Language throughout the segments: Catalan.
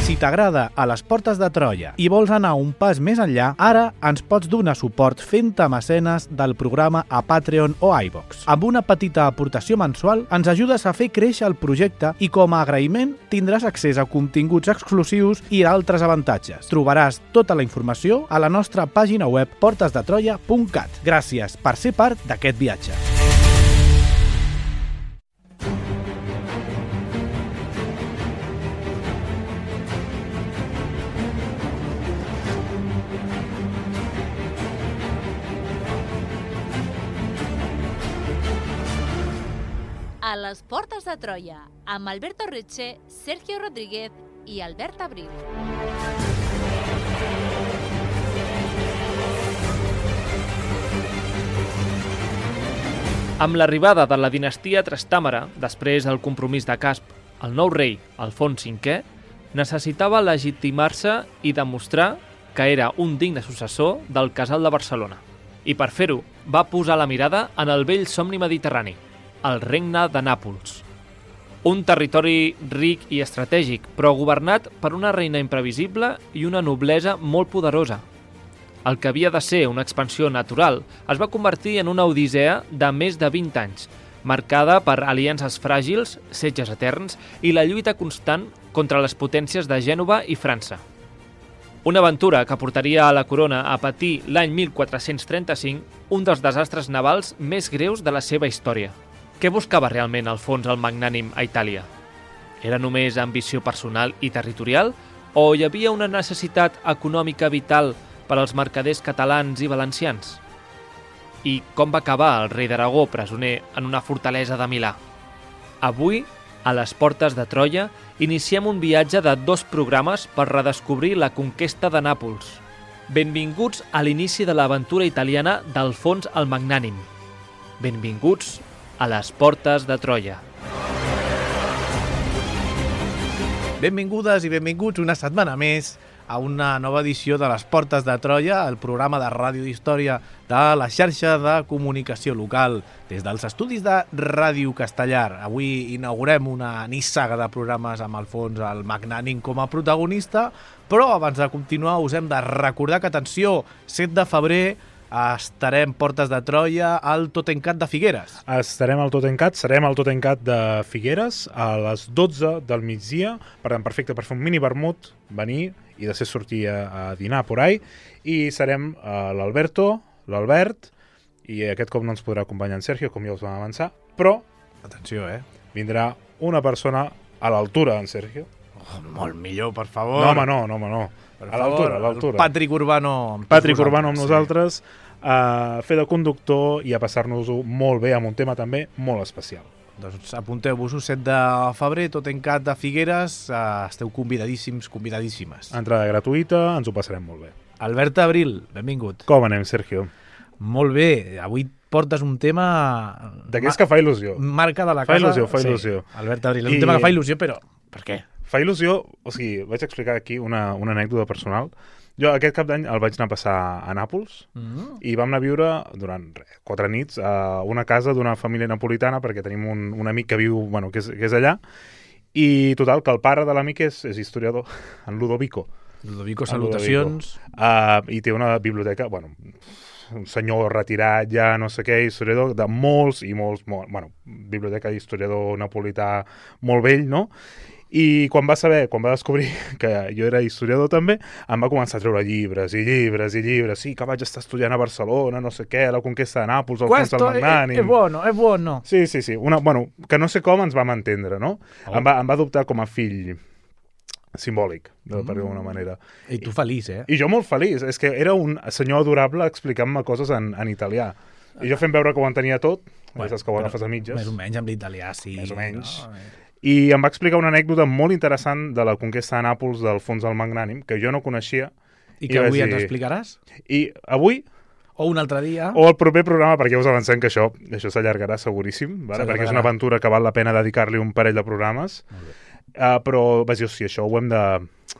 Si t'agrada A les portes de Troia i vols anar un pas més enllà, ara ens pots donar suport fent-te mecenes del programa a Patreon o iVoox. Amb una petita aportació mensual ens ajudes a fer créixer el projecte i com a agraïment tindràs accés a continguts exclusius i altres avantatges. Trobaràs tota la informació a la nostra pàgina web portesdetroia.cat. Gràcies per ser part d'aquest viatge. A les portes de Troia, amb Alberto Retxe, Sergio Rodríguez i Albert Abril. Amb l'arribada de la dinastia Trastàmara, després del compromís de Casp, el nou rei, Alfons V, necessitava legitimar-se i demostrar que era un digne successor del Casal de Barcelona. I per fer-ho, va posar la mirada en el vell somni mediterrani, el regne de Nàpols. Un territori ric i estratègic, però governat per una reina imprevisible i una noblesa molt poderosa. El que havia de ser una expansió natural es va convertir en una odissea de més de 20 anys, marcada per aliances fràgils, setges eterns i la lluita constant contra les potències de Gènova i França. Una aventura que portaria a la corona a patir l'any 1435 un dels desastres navals més greus de la seva història. Què buscava realment Alfons el Magnànim a Itàlia? Era només ambició personal i territorial o hi havia una necessitat econòmica vital per als mercaders catalans i valencians? I com va acabar el rei d'Aragó presoner en una fortalesa de Milà? Avui, a les portes de Troia, iniciem un viatge de 2 programes per redescobrir la conquesta de Nàpols. Benvinguts a l'inici de l'aventura italiana d'Alfons el Magnànim. Benvinguts a les portes de Troia. Benvingudes i benvinguts una setmana més a una nova edició de les Portes de Troia, el programa de ràdio d'història de la xarxa de comunicació local des dels estudis de Ràdio Castellar. Avui inaugurem una nissaga de programes amb Alfons el Magnànim com a protagonista, però abans de continuar us hem de recordar que, atenció, 7 de febrer estarem Portes de Troia al Totencat de Figueres. Serem al Totencat de Figueres a les 12 del migdia, per tant, perfecte per fer un mini vermut, venir i després sortir a dinar por ahí, i serem l'Alberto, l'Albert, i aquest cop no ens podrà acompanyar en Sergio, com ja us vam avançar, però atenció, vindrà una persona a l'altura d'en Sergio. Molt millor, per favor. No, home, no. A l'altura. Patrick Urbano amb nosaltres, a fer de conductor i a passar-nos-ho molt bé amb un tema també molt especial. Doncs apunteu-vos-ho, 7 de febrer, Totencat de Figueres, esteu convidadíssims, convidadíssimes. Entrada gratuïta, ens ho passarem molt bé. Albert Abril, benvingut. Com anem, Sergio? Molt bé, avui portes un tema... D'aquells que fa il·lusió. Marca de la casa. Fa il·lusió. Sí, Albert Abril, és un tema que fa il·lusió, però per què? Fa il·lusió, o sigui, vaig explicar aquí una anècdota personal. Jo aquest cap d'any el vaig anar a passar a Nàpols i vam anar a viure durant 4 nits a una casa d'una família napolitana perquè tenim un amic que viu, que és allà, i total, que el pare de l'amic és historiador, en Ludovico. Ludovico, salutacions. I té una biblioteca, un senyor retirat ja, no sé què, historiador de molts, biblioteca d'historiador napolità molt vell, no? I quan va descobrir que jo era historiador també, em va començar a treure llibres i llibres i llibres. Sí, que vaig estar estudiant a Barcelona, no sé què, la conquesta de Nàpols, Alfons el Magnànim. Es bueno. Sí. Que no sé com ens vam entendre, no? Em va adoptar com a fill simbòlic, per dir d'alguna manera. I tu feliç, I jo molt feliç. És que era un senyor adorable explicant-me coses en italià. I jo fent veure que ho entenia tot, saps que ho agafes a mitges. Més o menys amb l'italià, sí. Més o menys. No? I em va explicar una anècdota molt interessant de la conquesta de Nàpols d'Alfons el Magnànim, que jo no coneixia. I que avui ens explicaràs? I avui... O un altre dia. O el proper programa, perquè ja us avancem que això s'allargarà seguríssim, perquè és una aventura que val la pena dedicar-li un parell de programes. Però vaig dir, això ho hem de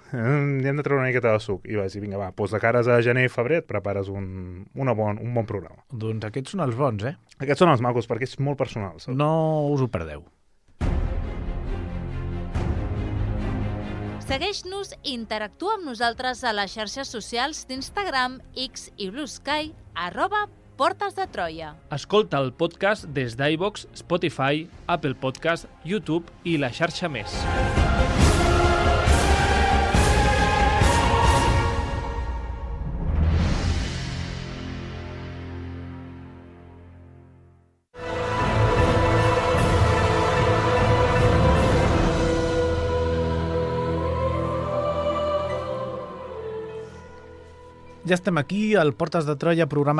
treure una miqueta de suc. I vaig dir, vinga, doncs de cares a gener i febrer et prepares un bon programa. Doncs aquests són els bons, Aquests són els macos, perquè és molt personal. No us ho perdeu. Segueix-nos i interactua amb nosaltres a les xarxes socials d'Instagram, X i Blue Sky, @Portes de Troia. Escolta el podcast des d'iVoox, Spotify, Apple Podcast, YouTube i la xarxa més. Ja estem aquí, al Portes de Troia, programa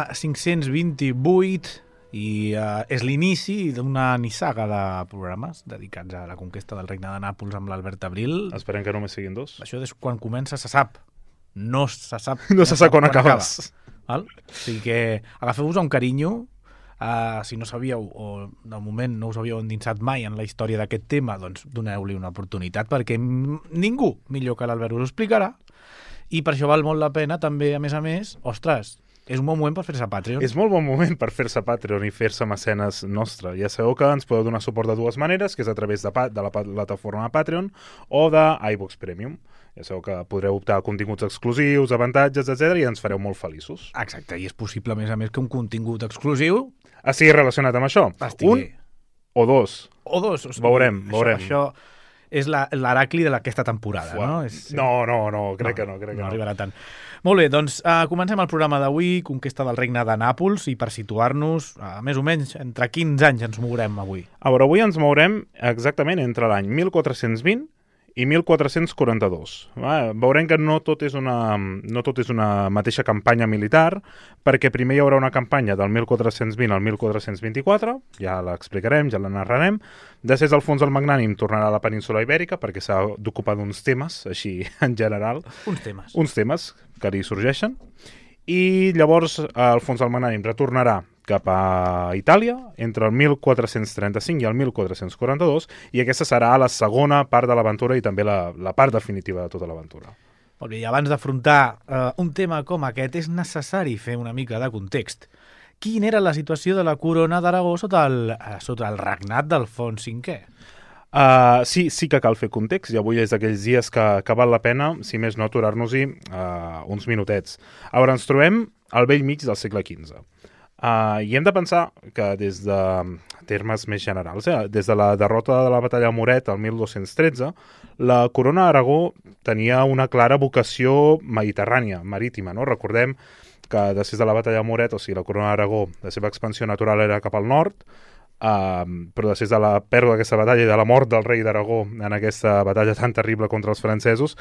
528, i és l'inici d'una nissaga de programes dedicats a la conquesta del Regne de Nàpols amb l'Albert Abril. Esperem que només siguin 2. Això és quan comença, se sap. No se sap, No se sap quan acabes. Val? O sigui que agafeu-vos un carinyo. Si no sabíeu, o de moment no us havíeu endinsat mai en la història d'aquest tema, doncs doneu-li una oportunitat, perquè ningú millor que l'Albert us ho explicarà. I per això val molt la pena, també, a més, ostres, és un bon moment per fer-se Patreon. És molt bon moment per fer-se Patreon i fer-se mecenes nostre. Ja sabeu que ens podeu donar suport de dues maneres, que és a través de la plataforma Patreon o d'iVoox Premium. Ja sabeu que podreu optar a continguts exclusius, avantatges, etc i ens fareu molt feliços. Exacte, i és possible, a més, que un contingut exclusiu estigui relacionat amb això. Un o dos. O dos. O sigui, veurem. Això és l'Heracli d'aquesta temporada, no? No, crec que no. No arribarà tant. Molt bé, doncs comencem el programa d'avui, Conquesta del Regne de Nàpols, i per situar-nos, més o menys, entre quins anys ens mourem avui? A veure, avui ens mourem exactament entre l'any 1420 i 1442. Veurem que no tot és una mateixa campanya militar, perquè primer hi haurà una campanya del 1420 al 1424, ja l'explicarem, ja la narrarem. Després Alfons el Magnànim tornarà a la península Ibèrica, perquè s'ha d'ocupar d'uns temes, així en general. Uns temes que li sorgeixen. I llavors Alfons el Magnànim retornarà cap a Itàlia entre el 1435 i el 1442, i aquesta serà la segona part de l'aventura i també la part definitiva de tota l'aventura. Molt bé, i abans d'afrontar un tema com aquest és necessari fer una mica de context. Quina era la situació de la corona d'Aragó sota el regnat d'Alfons V? Sí que cal fer context, i avui és d'aquells dies que val la pena, si més no, aturar-nos-hi uns minutets. A veure, ens trobem al vell mig del segle XV. I hem de pensar que des de termes més generals, des de la derrota de la batalla de Moret el 1213, la corona d'Aragó tenia una clara vocació mediterrània, marítima, no? Recordem que després de la batalla de Moret, o sigui, la corona d'Aragó, la seva expansió natural era cap al nord, però després de la pèrdua d'aquesta batalla i de la mort del rei d'Aragó en aquesta batalla tan terrible contra els francesos,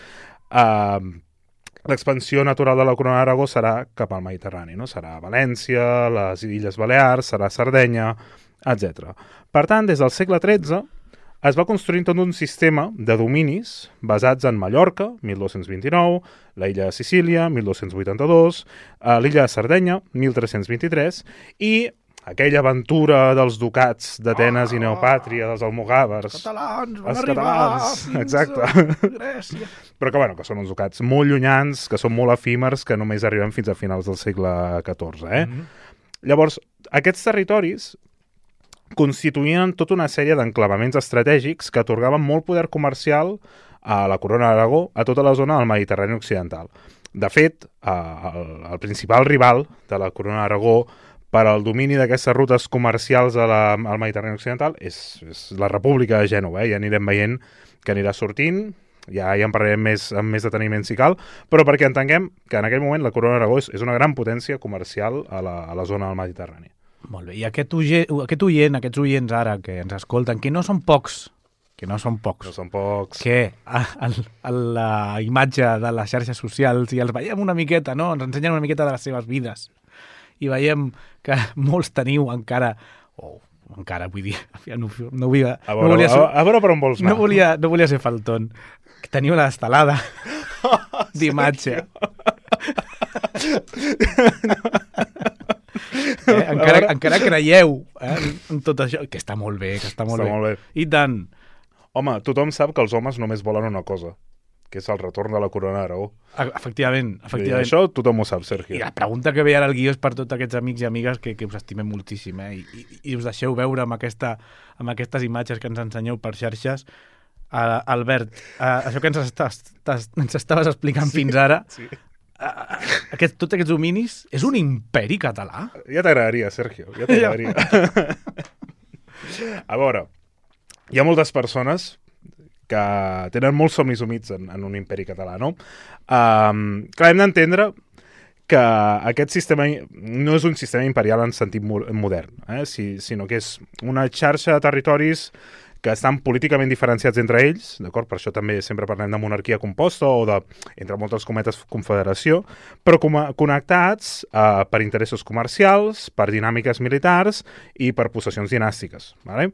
l'expansió natural de la corona d'Aragó serà cap al Mediterrani, no? Serà València, les Illes Balears, serà Sardenya, etc. Per tant, des del segle XIII es va construir tot un sistema de dominis basats en Mallorca, 1229, la illa de Sicília, 1282, l'illa de Sardenya, 1323, i aquella aventura dels ducats d'Atenes i Neopàtria, dels almogàvers. Els catalans van arribar fins a Grècia. Però que són uns ducats molt llunyans, que són molt efímers, que només arriben fins a finals del segle XIV. Llavors, aquests territoris constituïen tota una sèrie d'enclavaments estratègics que atorgaven molt poder comercial a la corona d'Aragó, a tota la zona del Mediterrani occidental. De fet, el principal rival de la corona d'Aragó per al domini d'aquestes rutes comercials al Mediterrani occidental és la República de Gènova. Ja anirem veient que anirà sortint, ja en parlarem amb més deteniment si cal, però perquè entenguem que en aquell moment la corona d'Aragó és una gran potència comercial a la zona del Mediterrani. Molt bé, i aquests oients ara que ens escolten, que no són pocs, No són pocs. Que a la imatge de les xarxes socials i els veiem una miqueta, no? Ens ensenyen una miqueta de les seves vides. I veiem que molts teniu encara, vull dir, no vull... A veure per on vols anar. No volia ser faltón. Teniu l'estelada d'imatge. Encara creieu en tot això, que està molt bé, molt bé. I tant. Home, tothom sap que els homes només volen una cosa, que és el retorn de la corona d'Aragó. Efectivament. I això tothom ho sap, Sergio. I la pregunta que ve ara al guió és per tots aquests amics i amigues que us estimem moltíssim, i us deixeu veure amb aquestes imatges que ens ensenyeu per xarxes Albert, això que ens estaves explicant fins ara, Sí. tots aquests dominis, és un imperi català? Ja t'agradaria, Sergio, ja t'agradaria. A veure, hi ha moltes persones que tenen molts somnis humits en un imperi català, no? Clar, hem d'entendre que aquest sistema no és un sistema imperial en sentit modern, sinó que és una xarxa de territoris que estan políticament diferenciats entre ells, d'acord? Per això també sempre parlem de monarquia composta o de, entre moltes cometes, confederació, però connectats per interessos comercials, per dinàmiques militars i per possessions dinàstiques, ¿vale?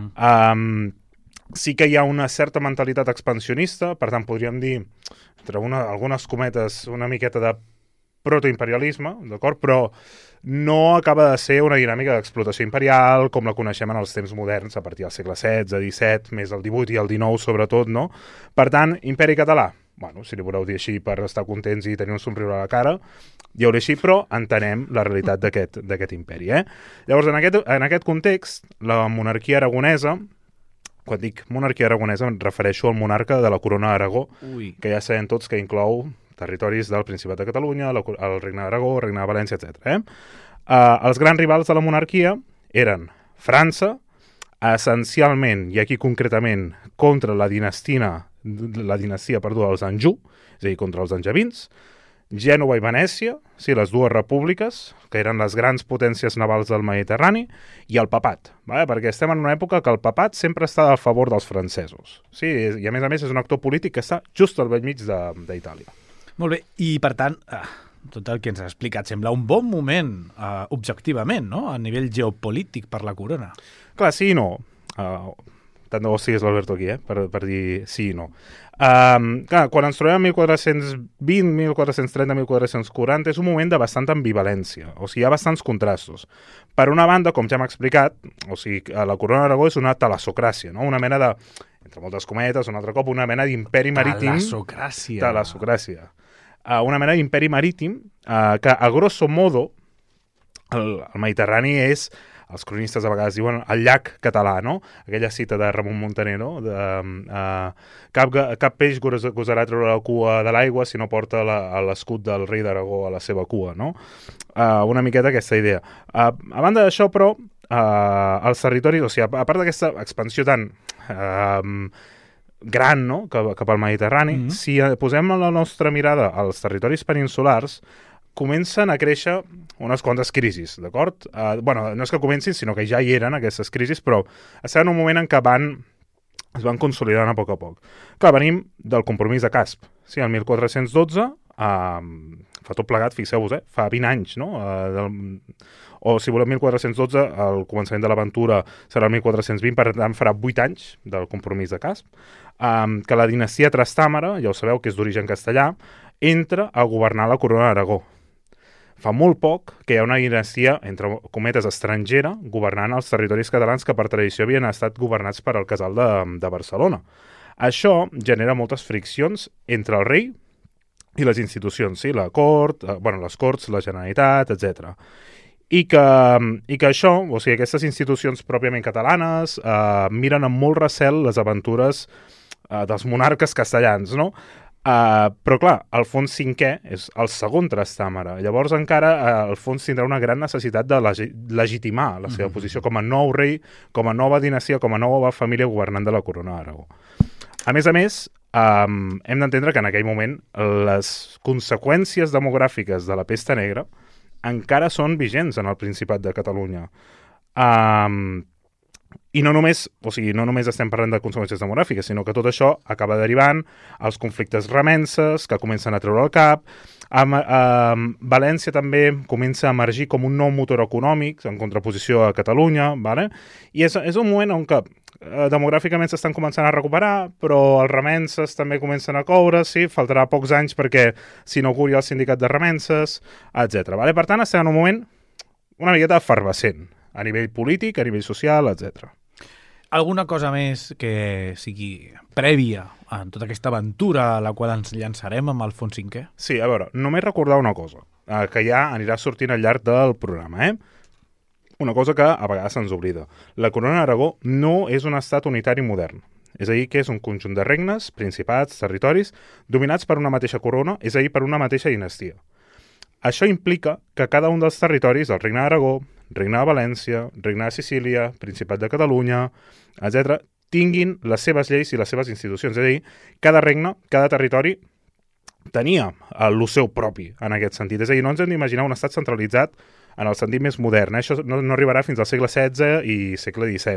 Sí que hi ha una certa mentalitat expansionista, per tant, podríem dir, entre algunes cometes, una miqueta de protoimperialisme, d'acord? Però no acaba de ser una dinàmica d'explotació imperial com la coneixem en els temps moderns, a partir del segle XVI, XVII, més el XVIII i el XIX, sobretot, no? Per tant, imperi català, bueno, si li voleu dir així per estar contents i tenir un somriure a la cara, dieu-li així, però entenem la realitat d'aquest imperi, Llavors, en aquest context, la monarquia aragonesa, quan dic monarquia aragonesa em refereixo al monarca de la corona d'Aragó, que ja sabem tots que inclou territoris del Principat de Catalunya, el Regne d'Aragó, el Regne de València, etc. Els grans rivals de la monarquia eren França, essencialment, i aquí concretament, contra la dinastia dels Anjou, és a dir, contra els angevins, Gènova i Venècia, sí, les dues repúbliques, que eren les grans potències navals del Mediterrani, i el papat, perquè estem en una època que el papat sempre està a favor dels francesos. Sí, i a més és un actor polític que està just al bell mig d'Itàlia. Molt bé, i per tant, tot el que ens has explicat sembla un bon moment, objectivament, no?, a nivell geopolític per la corona. Clar, sí i no. Tant de bo sigués l'Alberto aquí, per dir sí i no. Clar, quan ens trobem en 1420, 1430, 1440, és un moment de bastanta ambivalència, o sigui, hi ha bastants contrastos. Per una banda, com ja hem explicat, o sigui, la corona d'Aragó és una talassocràcia, no? Una mena de, entre moltes cometes, un altre cop, una mena d'imperi marítim... Talassocràcia. Una mena d'imperi marítim que, a grosso modo, el Mediterrani és... Els cronistes a vegades diuen el llac català, no? Aquella cita de Ramon Muntaner, no? Cap peix gosarà treure la cua de l'aigua si no porta l'escut del rei d'Aragó a la seva cua, no? Una miqueta aquesta idea. A banda d'això, però, els territoris, o sigui, a part d'aquesta expansió tan gran, no?, cap al Mediterrani, si posem la nostra mirada als territoris peninsulars, comencen a créixer unes quantes crisis, d'acord? No és que comencin, sinó que ja hi eren aquestes crisis, però estem en un moment en què es van consolidant a poc a poc. Clar, venim del compromís de Casp. Sí, el 1412, fa tot plegat, fixeu-vos, fa 20 anys, no? O si voleu, 1412, el començament de l'aventura serà el 1420, per tant farà 8 anys del compromís de Casp, que la dinastia Trastàmara, ja ho sabeu que és d'origen castellà, entra a governar la corona d'Aragó. Fa molt poc que hi ha una dinastia, entre cometes, estrangera, governant els territoris catalans que per tradició havien estat governats per el casal de Barcelona. Això genera moltes friccions entre el rei i les institucions, sí? La cort, les corts, la Generalitat, etc. I que això, o sigui, aquestes institucions pròpiament catalanes, miren amb molt recel les aventures dels monarques castellans, no? Però clar, Alfons V és el segon Trastàmara. Llavors encara Alfons tindrà una gran necessitat de legitimar la seva posició com a nou rei, com a nova dinastia, com a nova família governant de la corona d'Aragó. A més, hem d'entendre que en aquell moment les conseqüències demogràfiques de la pesta negra encara són vigents en el Principat de Catalunya. I no només estem parlant de conseqüències demogràfiques, sinó que tot això acaba derivant als conflictes remenses, que comencen a treure el cap. València també comença a emergir com un nou motor econòmic, en contraposició a Catalunya, ¿vale? I és un moment on que demogràficament s'estan començant a recuperar, però els remenses també comencen a coure, sí? Faltarà pocs anys perquè s'inauguri el sindicat de remenses, etc. ¿Vale? Per tant, estem en un moment una miqueta efervescent, a nivell polític, a nivell social, etc. Alguna cosa més que sigui prèvia en tota aquesta aventura a la qual ens llançarem amb Alfons V? Sí, a veure, només recordar una cosa, que ja anirà sortint al llarg del programa, Una cosa que a vegades se'ns oblida. La corona d'Aragó no és un estat unitari modern. és a dir, que és un conjunt de regnes, principats, territoris, dominats per una mateixa corona, és a dir, per una mateixa dinastia. Això implica que cada un dels territoris, el Regne d'Aragó, Regne de València, Regne de Sicília, Principat de Catalunya, etc., tinguin les seves lleis i les seves institucions. És a dir, cada regne, cada territori tenia el seu propi en aquest sentit. És a dir, no ens hem d'imaginar un estat centralitzat en el sentit més modern. Això no arribarà fins al segle XVI i segle XVII.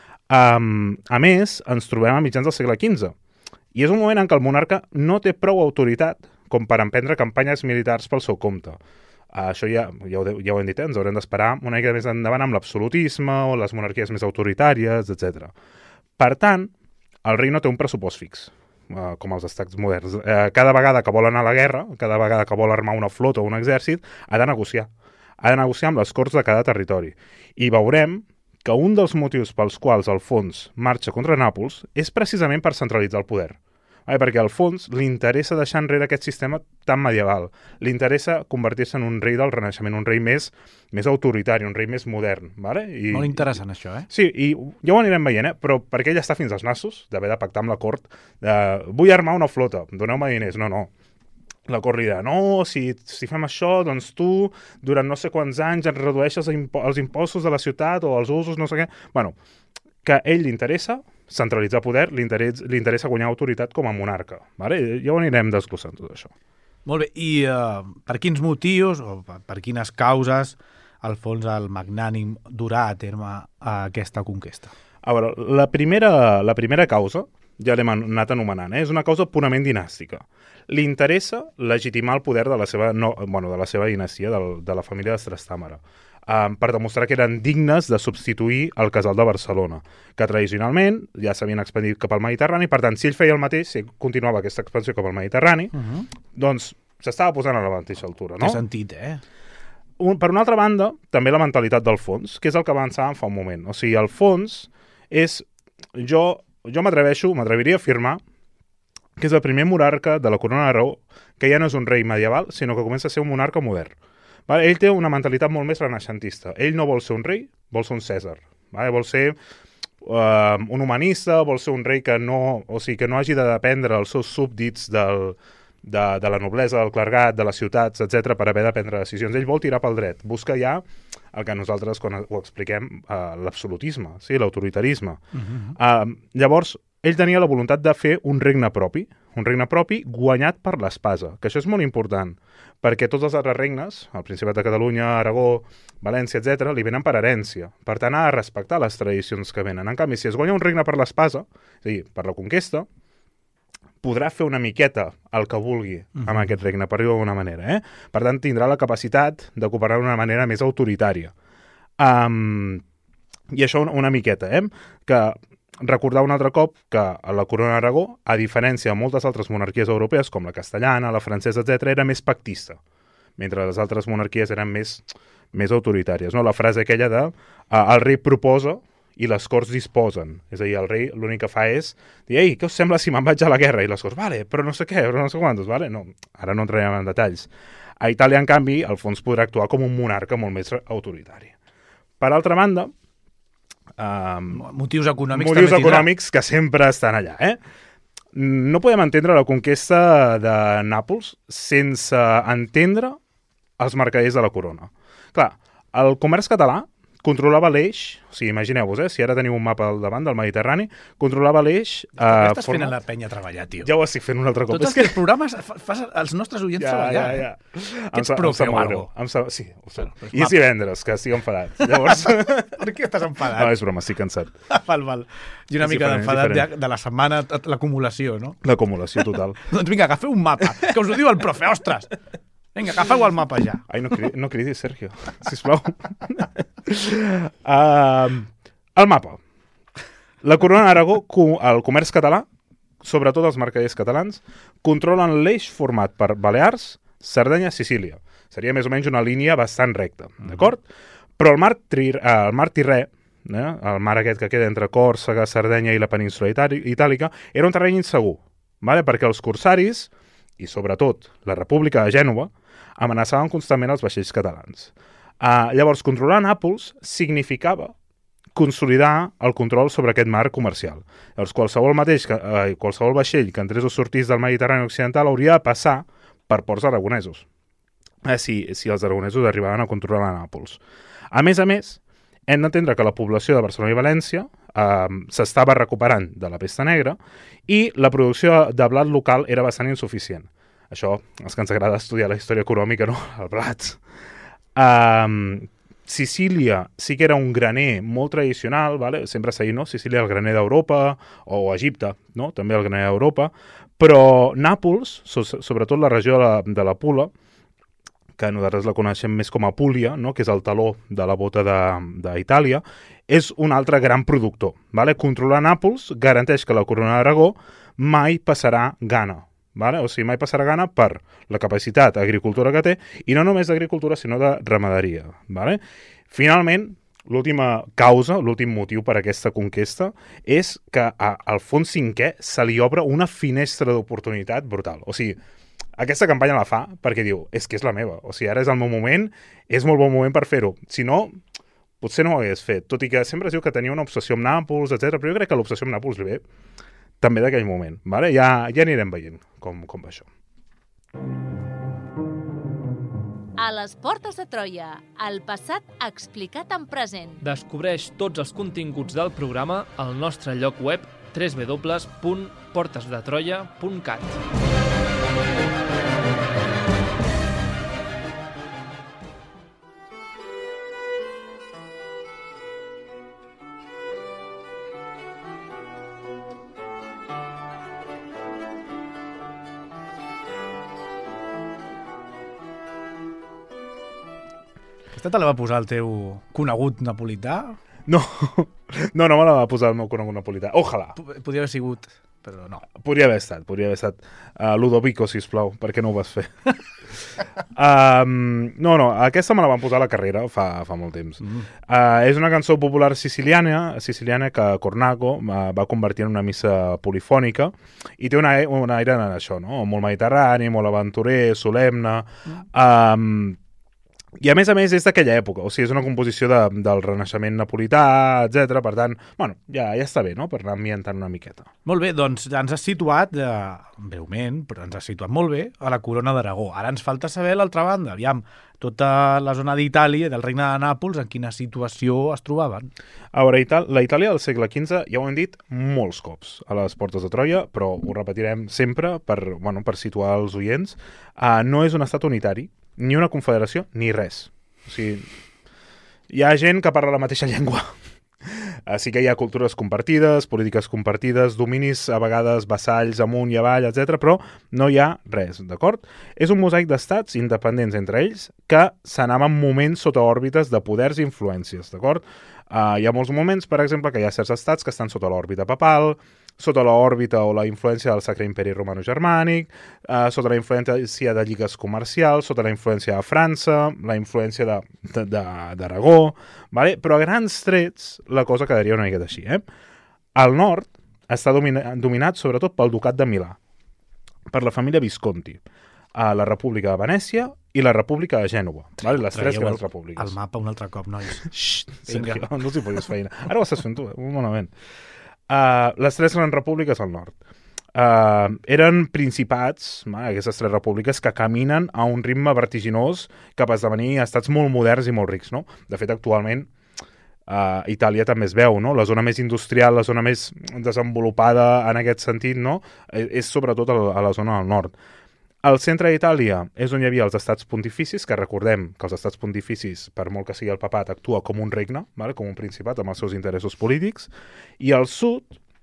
A més, ens trobem a mitjans del segle XV. I és un moment en què el monarca no té prou autoritat com per emprendre campanyes militars pel seu compte. Això ja ho hem dit, ens haurem d'esperar una mica més endavant amb l'absolutisme o les monarquies més autoritàries, etc. Per tant, el rei no té un pressupost fix, com els estats moderns. Cada vegada que vol anar a la guerra, cada vegada que vol armar una flota o un exèrcit, ha de negociar. Ha de negociar amb les corts de cada territori. I veurem que un dels motius pels quals Alfons marxa contra Nàpols és precisament per centralitzar el poder. Perquè al fons li interessa deixar enrere aquest sistema tan medieval. Li interessa convertir-se en un rei del Renaixement, un rei més autoritari, un rei més modern. Vale? Molt interessant això, Sí, i ja ho anirem veient, però perquè ell està fins als nassos d'haver de pactar amb la cort. Vull armar una flota, doneu-me diners. No. La cort li dirà, no, si fem això, doncs tu, durant no sé quants anys, ens redueixes els impostos de la ciutat o els usos, no sé què. Bueno, que a ell li interessa centralitzar poder, li interessa guanyar autoritat com a monarca. Vale? Ja ho anirem desglossant tot això. Molt bé, i per quins motius o per quines causes Alfons el Magnànim durà a terme aquesta conquesta? A veure, la primera causa, ja l'hem anat anomenant, és una causa purament dinàstica. Li interessa legitimar el poder de la seva dinastia, de la família de Trastàmara, per demostrar que eren dignes de substituir el casal de Barcelona, que tradicionalment ja s'havien expandit cap al Mediterrani, per tant, si ell feia el mateix, si continuava aquesta expansió cap al Mediterrani, doncs s'estava posant a la mateixa altura, no? Té sentit, Per una altra banda, també la mentalitat d'Alfons, que és el que avançàvem fa un moment. O sigui, Alfons és... Jo m'atreviria a afirmar que és el primer monarca de la corona d'Aragó que ja no és un rei medieval, sinó que comença a ser un monarca modern. Vale? Ell té una mentalitat molt més renaixentista. Ell no vol ser un rei, vol ser un Cèsar. Vale? Vol ser un humanista, vol ser un rei que no hagi de dependre els seus súbdits de la noblesa, del clergat, de les ciutats, etc per haver de prendre decisions. Ell vol tirar pel dret. Busca ja el que nosaltres, quan ho expliquem, l'absolutisme, sí, l'autoritarisme. Llavors, ell tenia la voluntat de fer un regne propi guanyat per l'espasa, que això és molt important, perquè tots els altres regnes, el Principat de Catalunya, Aragó, València, etc, li venen per herència. Per tant, ha de respectar les tradicions que venen. En canvi, si es guanya un regne per l'espasa, és a dir, per la conquesta, podrà fer una miqueta el que vulgui amb aquest regne, per dir-ho d'alguna manera. Per tant, tindrà la capacitat de cooperar d'una manera més autoritària. I això una miqueta, que recordar un altre cop que la corona d'Aragó, a diferència de moltes altres monarquies europees, com la castellana, la francesa, etc, era més pactista, mentre les altres monarquies eren més autoritàries. No? La frase aquella de el rei proposa i les corts disposen. És a dir, el rei l'únic que fa és dir, ei, què us sembla si me'n vaig a la guerra? I les corts, vale, però no sé què, però no sé quantos, vale? No, ara no entrarem en detalls. A Itàlia, en canvi, Alfons podrà actuar com un monarca molt més autoritari. Per altra banda, motius econòmics que sempre estan allà. No podem entendre la conquesta de Nàpols sense entendre els mercaders de la corona. Clar, el comerç català controlava l'eix, o sigui, imagineu-vos, si ara teniu un mapa al davant del Mediterrani, controlava l'eix... Estàs fent a la penya treballar, tio. Ja ho estic fent un altre cop. Tots els programes fas els nostres oients treballar. Ja. Que ets profe o alguna cosa? Sí, ho sé. I és divendres, que estic enfadat. Llavors... Per què estàs enfadat? No, és broma, estic cansat. Val. I una mica d'enfadat de la setmana, l'acumulació, no? L'acumulació total. Doncs vinga, agafeu un mapa, que us ho diu el profe, ostres! Vinga, agafeu el mapa ja. Ai, no cridis, Sergio, sisplau. El mapa. La corona d'Aragó, el comerç català, sobretot els mercaders catalans, controlen l'eix format per Balears, Sardenya, Sicília. Seria més o menys una línia bastant recta, d'acord? Però el mar Tirrè, el mar aquest que queda entre Còrsega, Sardenya i la península itàlica, era un terreny insegur, perquè els corsaris, i sobretot la República de Gènova, amenaçaven constantment els vaixells catalans. Llavors, controlar Nàpols significava consolidar el control sobre aquest mar comercial. Llavors, qualsevol vaixell que entrés o sortís del Mediterrani occidental hauria de passar per ports aragonesos. Si els aragonesos arribaven a controlar Nàpols. A més, hem d'entendre que la població de Barcelona i València s'estava recuperant de la pesta negra i la producció de blat local era bastant insuficient. Això, els que ens agrada estudiar la història econòmica, no? El blat. Sicília sí que era un graner molt tradicional, vale? Sempre s'ha dit, no? Sicília el graner d'Europa, o Egipte, no? També el graner d'Europa, però Nàpols, sobretot la regió de la Pula, que nosaltres la coneixem més com a Púlia, no? Que és el taló de la bota d'Itàlia, és un altre gran productor. Vale? Controlar Nàpols garanteix que la corona d'Aragó mai passarà gana. Vale? O sigui, mai passarà gana per la capacitat d'agricultura que té, i no només d'agricultura, sinó de ramaderia. Vale? Finalment, l'última causa, l'últim motiu per a aquesta conquesta, és que a Alfons V se li obre una finestra d'oportunitat brutal. O sigui, aquesta campanya la fa perquè diu, és que és la meva, o sigui, ara és el meu moment, és molt bon moment per fer-ho. Si no, potser no ho hagués fet, tot i que sempre es diu que tenia una obsessió amb Nàpols, etc. Però jo crec que l'obsessió amb Nàpols li ve també d'aquell moment, vale? Ja anirem veient com va això. A les portes de Troia, el passat explicat en present. Descobreix tots els continguts del programa al nostre lloc web www.portesdetroia.cat. Aquesta te la va posar el teu conegut napolità? No me la va posar el meu conegut napolità. Ojalà. Podria haver sigut, però no. Podria haver estat. Ludovico, sisplau, per què no ho vas fer? No, aquesta me la van posar a la carrera fa molt temps. És una cançó popular siciliana que Cornago va convertir en una missa polifònica i té un aire en això, no? Molt mediterrani, molt aventurer, solemne. I a més és d'aquella època, o sigui, és una composició del Renaixement napolità, etc. Per tant, bueno, ja està bé, no?, per anar ambientant una miqueta. Molt bé, doncs ens has situat, breument, però ens has situat molt bé, a la corona d'Aragó. Ara ens falta saber l'altra banda, aviam, tota la zona d'Itàlia, del regne de Nàpols, en quina situació es trobaven. A veure, la Itàlia del segle XV, ja ho hem dit molts cops a les portes de Troia, però ho repetirem sempre per situar els oients. No és un estat unitari, ni una confederació, ni res. O sigui, hi ha gent que parla la mateixa llengua. Sí que hi ha cultures compartides, polítiques compartides, dominis a vegades vassalls amunt i avall, etc. però no hi ha res, d'acord? És un mosaic d'estats independents entre ells que s'anaven moments sota òrbites de poders i influències, d'acord? Hi ha molts moments, per exemple, que hi ha certs estats que estan sota l'òrbita papal, sota l'òrbita o la influència del Sacre Imperi Romano-Germànic, sota la influència de lligues comercials, sota la influència de França, la influència d'Aragó, vale? Però a grans trets la cosa quedaria una miqueta així. El nord està dominat sobretot pel Ducat de Milà, per la família Visconti, la República de Venècia i la República de Gènova, vale? Les tres grans repúbliques. El mapa un altre cop, nois. Xxt, Sergio, no els hi poses feina. Ara ho estàs fent tu, un malament. Les tres grans repúbliques al nord. Eren principats, aquestes tres repúbliques, que caminen a un ritme vertiginós cap a esdevenir estats molt moderns i molt rics, no? De fet, actualment, Itàlia també es veu, no? La zona més industrial, la zona més desenvolupada en aquest sentit, no? És sobretot a la zona del nord. Al centre d'Itàlia és on hi havia els estats pontificis, que recordem que els estats pontificis, per molt que sigui el papat, actua com un regne, vale? Com un principat amb els seus interessos polítics, i al sud,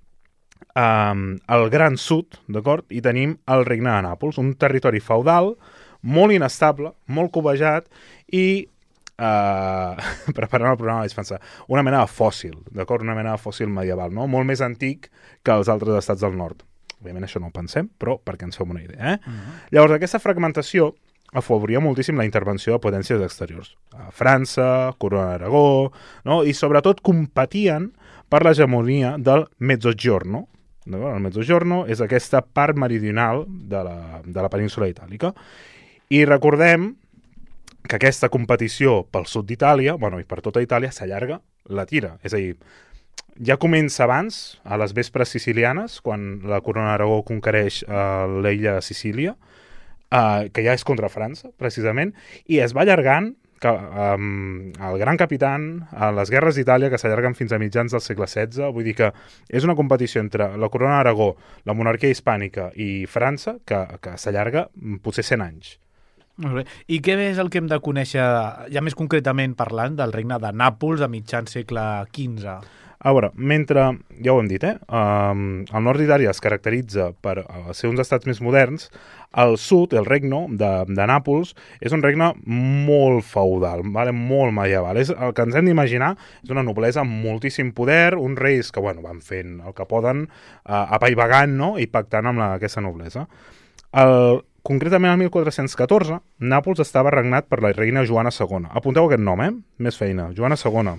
al gran sud, d'acord, hi tenim el regne de Nàpols, un territori feudal, molt inestable, molt cobejat, i preparant el programa vaig pensar, una mena de fòssil, d'acord, una mena de fòssil medieval, no? Molt més antic que els altres estats del nord. Òbviament això no ho pensem, però perquè ens fem una idea. Llavors, aquesta fragmentació afavoria moltíssim la intervenció de potències exteriors. França, Corona d'Aragó, no? I sobretot competien per l'hegemonia del Mezzogiorno. El Mezzogiorno és aquesta part meridional de la península itàlica. I recordem que aquesta competició pel sud d'Itàlia, i per tota Itàlia, s'allarga la tira. És a dir, ja comença abans, a les vespres sicilianes, quan la corona d'Aragó conquereix l'illa de Sicília, que ja és contra França, precisament, i es va allargant el Gran Capitán, a les guerres d'Itàlia, que s'allarguen fins a mitjans del segle XVI. Vull dir que és una competició entre la corona d'Aragó, la monarquia hispànica i França, que s'allarga potser 100 anys. Molt bé. I què és el que hem de conèixer, ja més concretament parlant, del regne de Nàpols a mitjan segle XV? A veure, mentre, ja ho hem dit, el nord d'Itàlia es caracteritza per ser uns estats més moderns, el sud, el regne de Nàpols, és un regne molt feudal, vale? Molt medieval. El que ens hem d'imaginar és una noblesa amb moltíssim poder, uns reis que van fent el que poden, apaivagant, no? I pactant amb aquesta noblesa. Concretament, el 1414, Nàpols estava regnat per la reina Joana II. Apunteu aquest nom, Més feina. Joana II.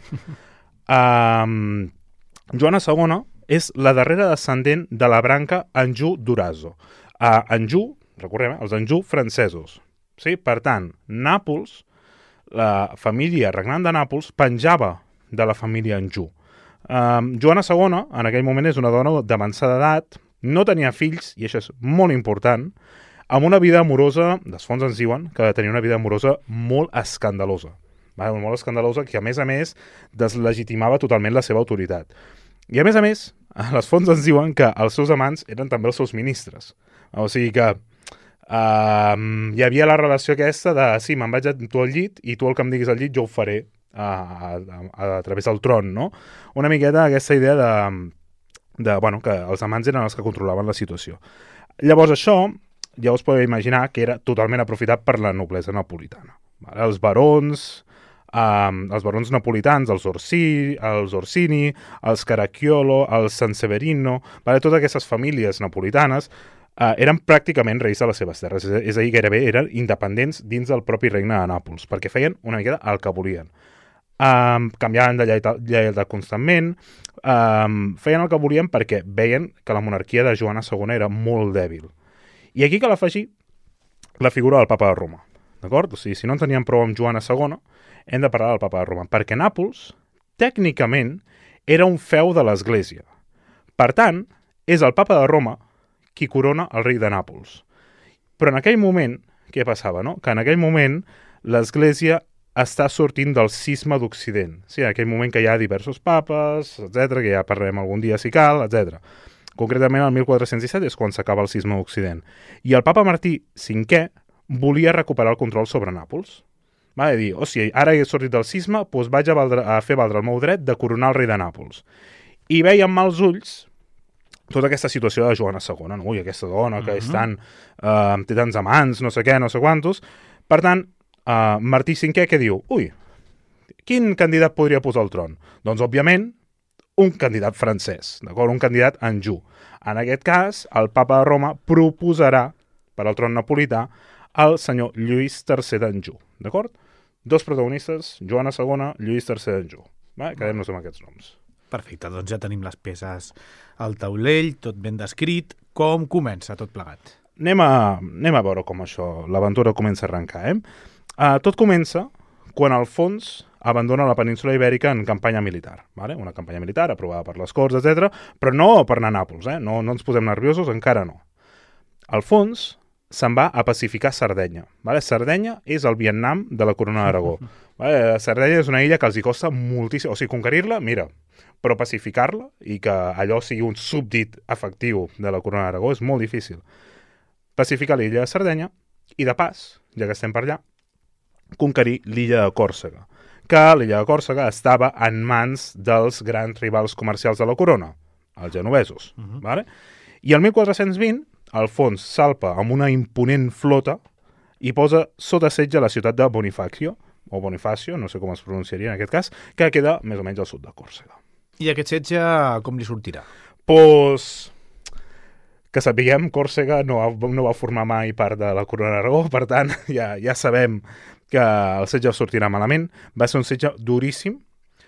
Joana II és la darrera descendent de la branca Anjou-Durazo. Anjou, recordem, els Anjou francesos. Sí? Per tant, Nàpols, la família regnant de Nàpols, penjava de la família Anjou. Joana II, en aquell moment, és una dona d'avançada edat, no tenia fills, i això és molt important, amb una vida amorosa, les fonts ens diuen que tenia una vida amorosa molt escandalosa. Molt escandalosa, que a més, deslegitimava totalment la seva autoritat. I a més, les fonts ens diuen que els seus amants eren també els seus ministres. O sigui que hi havia la relació aquesta de sí, me'n vaig a tu al llit i tu el que em diguis al llit jo ho faré a través del tron, no? Una miqueta aquesta idea que els amants eren els que controlaven la situació. Llavors això ja us podeu imaginar que era totalment aprofitat per la noblesa napolitana. Els barons napolitans, els Orsini, els Caracciolo, els Sanseverino, totes aquestes famílies napolitanes eren pràcticament reis de les seves terres, és a dir, gairebé eren independents dins del propi regne de Nàpols, perquè feien una miqueta el que volien. Canviaven de lleialtat constantment, feien el que volien perquè veien que la monarquia de Joana II era molt dèbil. I aquí cal afegir la figura del papa de Roma, d'acord? O sigui, si no en teníem prou amb Joana II, hem de parlar del papa de Roma, perquè Nàpols, tècnicament, era un feu de l'Església. Per tant, és el papa de Roma qui corona el rei de Nàpols. Però en aquell moment, què passava, no? Que en aquell moment l'Església està sortint del cisma d'Occident. Sí, en aquell moment que hi ha diversos papes, etc, que ja parlarem algun dia si cal, etc. Concretament, el 1417 és quan s'acaba el cisma d'Occident. I el papa Martí V volia recuperar el control sobre Nàpols. Va dir, ara he sortit del cisma, doncs vaig a fer valdre el meu dret de coronar el rei de Nàpols. I veia amb mals ulls tota aquesta situació de Joana II, no? Ui, aquesta dona que és té tants amants, no sé què, no sé quantos. Per tant, Martí V què diu? Ui, quin candidat podria posar al tron? Doncs, òbviament, un candidat francès, d'acord? Un candidat Anjou. En aquest cas, el papa de Roma proposarà per al tron napolità el senyor Lluís III d'Anjou, d'acord? Dos protagonistes, Joana II, Lluís III d'Anjou. Quedem-nos amb aquests noms. Perfecte, doncs ja tenim les peces al taulell, tot ben descrit. Com comença tot plegat? Anem a veure com això, l'aventura comença a arrencar, Tot comença quan Alfons abandona la península ibèrica en campanya militar, una campanya militar aprovada per les Corts, etc, però no per anar a Nàpols, no ens posem nerviosos, encara no. Alfons se'n va a pacificar Sardenya. Sardenya és el Vietnam de la corona d'Aragó. Sardenya és una illa que els hi costa moltíssim, o sigui, conquerir-la, mira, però pacificar-la i que allò sigui un súbdit efectiu de la corona d'Aragó és molt difícil. Pacificar l'illa de Sardenya i, de pas, ja que estem per allà, conquerir l'illa de Còrsega, que l'illa de Còrsega estava en mans dels grans rivals comercials de la corona, els genovesos. I el 1420, Alfons salpa amb una imponent flota i posa sota setge la ciutat de Bonifacio, o Bonifacio, no sé com es pronunciaria en aquest cas, que queda més o menys al sud de Còrsega. I aquest setge com li sortirà? Doncs, que sapiguem, Còrsega no va formar mai part de la corona d'Aragó, per tant, ja sabem que el setge sortirà malament. Va ser un setge duríssim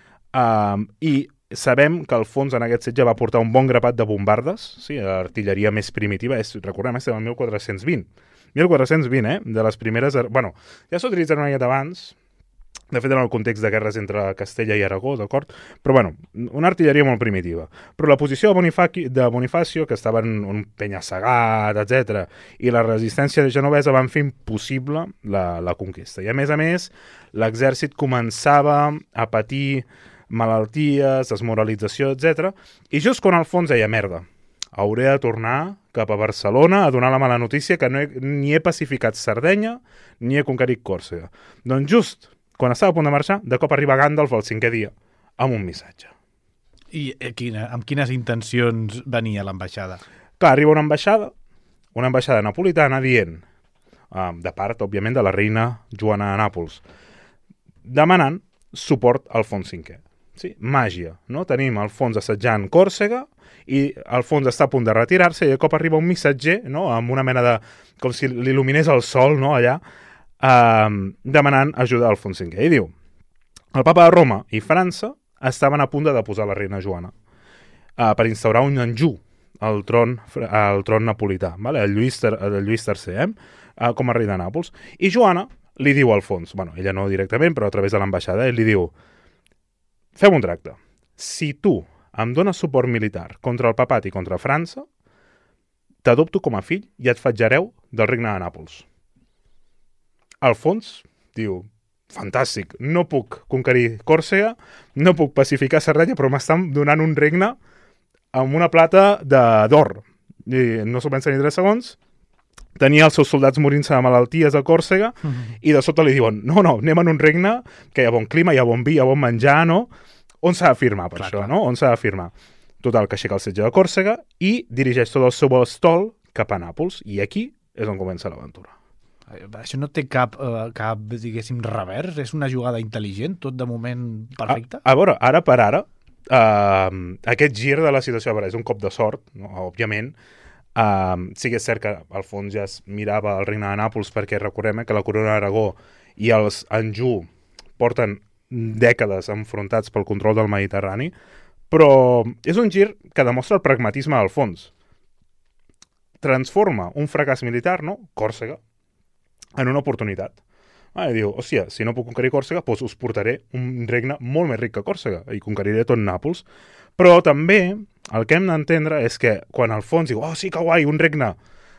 i sabem que Alfons en aquest setge va portar un bon grapat de bombardes, sí, l'artilleria més primitiva, recordem, estem al 1420. 1420, de les primeres... Bueno, ja s'utilitzen una miqueta abans, De fet, en el context de guerres entre Castella i Aragó, d'acord? Però, bueno, una artilleria molt primitiva. Però la posició de Bonifacio, que estava en un penya-segat, etc., i la resistència genovesa van fer impossible la conquesta. I, a més, l'exèrcit començava a patir malalties, desmoralització, etc. I just quan Alfons deia, merda, hauré de tornar cap a Barcelona a donar la mala notícia que ni he pacificat Sardenya ni he conquerit Còrsega. Doncs just quan estava a punt de marxar, de cop arriba Gandalf al 5è dia, amb un missatge. I amb quines intencions venia l'ambaixada? Clar, arriba una ambaixada napolitana dient, de part, òbviament, de la reina Joana de Nàpols, demanant suport a Alfons V. Sí, màgia, no? Tenim Alfons assetjant Còrsega i Alfons està a punt de retirar-se i de cop arriba un missatger, no? Amb una mena de... com si l'il·luminés el sol, no?, allà, demanant ajuda a Alfons V. I diu, el papa de Roma i França estaven a punt de deposar la reina Joana per instaurar un enjú al tron napolità, vale? el Lluís III, com a rei de Nàpols. I Joana li diu a Alfons, bueno, ella no directament, però a través de l'ambaixada, li diu, fem un tracte. Si tu em dones suport militar contra el papat i contra França, t'adopto com a fill i et faig hereu del regne de Nàpols. Alfons diu, fantàstic, no puc conquerir Còrsega, no puc pacificar Sardenya, però m'estan donant un regne amb una plata d'or. I no s'ho pensa ni 3 segons, tenia els seus soldats morint-se de malalties a Còrsega, i de sota li diuen, no, anem en un regne que hi ha bon clima, hi ha bon vi, hi ha bon menjar, no? On s'ha de firmar per això, no? On s'ha de firmar? Total, que aixeca el setge de Còrsega i dirigeix tot el seu estol cap a Nàpols, i aquí és on comença l'aventura. Això no té cap diguéssim, revers? És una jugada intel·ligent, tot de moment perfecte? A veure, ara per ara, aquest gir de la situació és un cop de sort, no? Òbviament. Sí que és cert que Alfons ja es mirava el regne de Nàpols perquè recordem que la corona d'Aragó i els Anjou porten dècades enfrontats pel control del Mediterrani, però és un gir que demostra el pragmatisme d'Alfons. Transforma un fracàs militar, no? Còrsega, en una oportunitat. I diu, hòstia, si no puc conquerir Còrsega, doncs us portaré un regne molt més ric que Còrsega i conqueriré tot Nàpols. Però també el que hem d'entendre és que quan Alfons diu, oh, sí, que guai, un regne,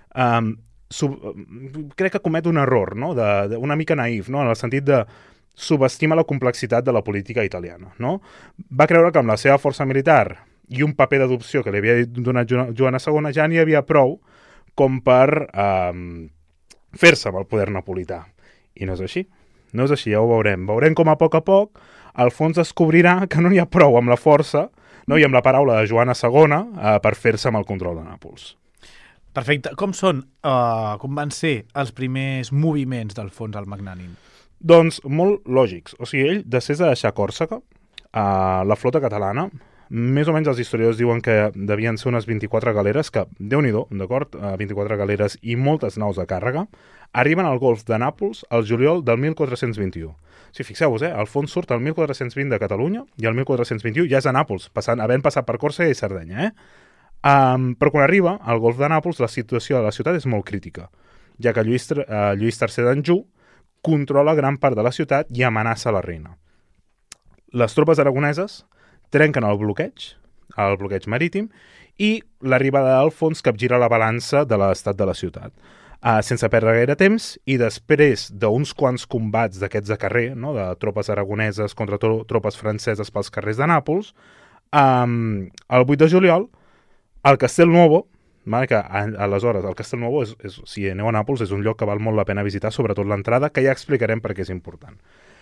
crec que comet un error, no? Una mica naïf, no? En el sentit de subestima la complexitat de la política italiana, no? Va creure que amb la seva força militar i un paper d'adopció que li havia donat Joana II ja n'hi havia prou com per fer-se amb el poder napolità. I no és així. No és així, ja ho veurem. Veurem com a poc Alfons descobrirà que no n'hi ha prou amb la força, no? I amb la paraula de Joana II per fer-se amb el control de Nàpols. Perfecte. Com van ser els primers moviments d'Alfons el Magnànim? Doncs molt lògics. O sigui, ell, després de deixar Còrsega, la flota catalana, més o menys els historiadors diuen que devien ser unes 24 galeres, que, Déu-n'hi-do, d'acord, 24 galeres i moltes naus de càrrega, arriben al golf de Nàpols al juliol del 1421. Si fixeu-vos, Alfons surt el 1420 de Catalunya i el 1421 ja és a Nàpols, havent passat per Còrsega i Sardenya. Però quan arriba al golf de Nàpols la situació de la ciutat és molt crítica, ja que Lluís III d'Anjou controla gran part de la ciutat i amenaça la reina. Les tropes aragoneses trenquen el bloqueig marítim, i l'arribada d'Alfons capgira la balança de l'estat de la ciutat. Sense perdre gaire temps, i després d'uns quants combats d'aquests de carrer, no? De tropes aragoneses contra tropes franceses pels carrers de Nàpols, el 8 de juliol, el Castelnuovo, que aleshores el Castelnuovo, si aneu a Nàpols, és un lloc que val molt la pena visitar, sobretot l'entrada, que ja explicarem per què és important.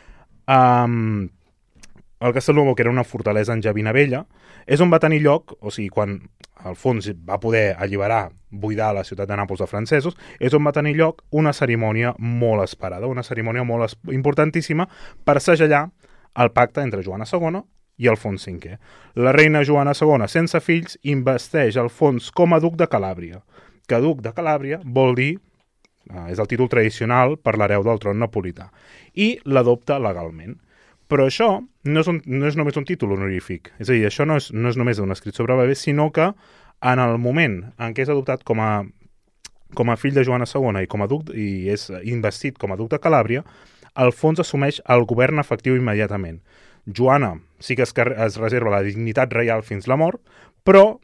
El Castelnuovo, que era una fortalesa angevina vella, és on va tenir lloc, o sigui, quan Alfons va poder alliberar, buidar la ciutat de Nàpols de francesos, és on va tenir lloc una cerimònia molt esperada, una cerimònia molt importantíssima per segellar el pacte entre Joana II i Alfons V. La reina Joana II, sense fills, investeix Alfons com a duc de Calàbria, que duc de Calàbria vol dir, és el títol tradicional per l'hereu del tron napolità, i l'adopta legalment. Però això no és només un títol honorífic. És a dir, això no és només un escrit sobre bebè, sinó que en el moment en què és adoptat com a fill de Joana II i és investit com a duc de Calàbria, Alfons assumeix el govern efectiu immediatament. Joana sí que es reserva la dignitat reial fins la mort, però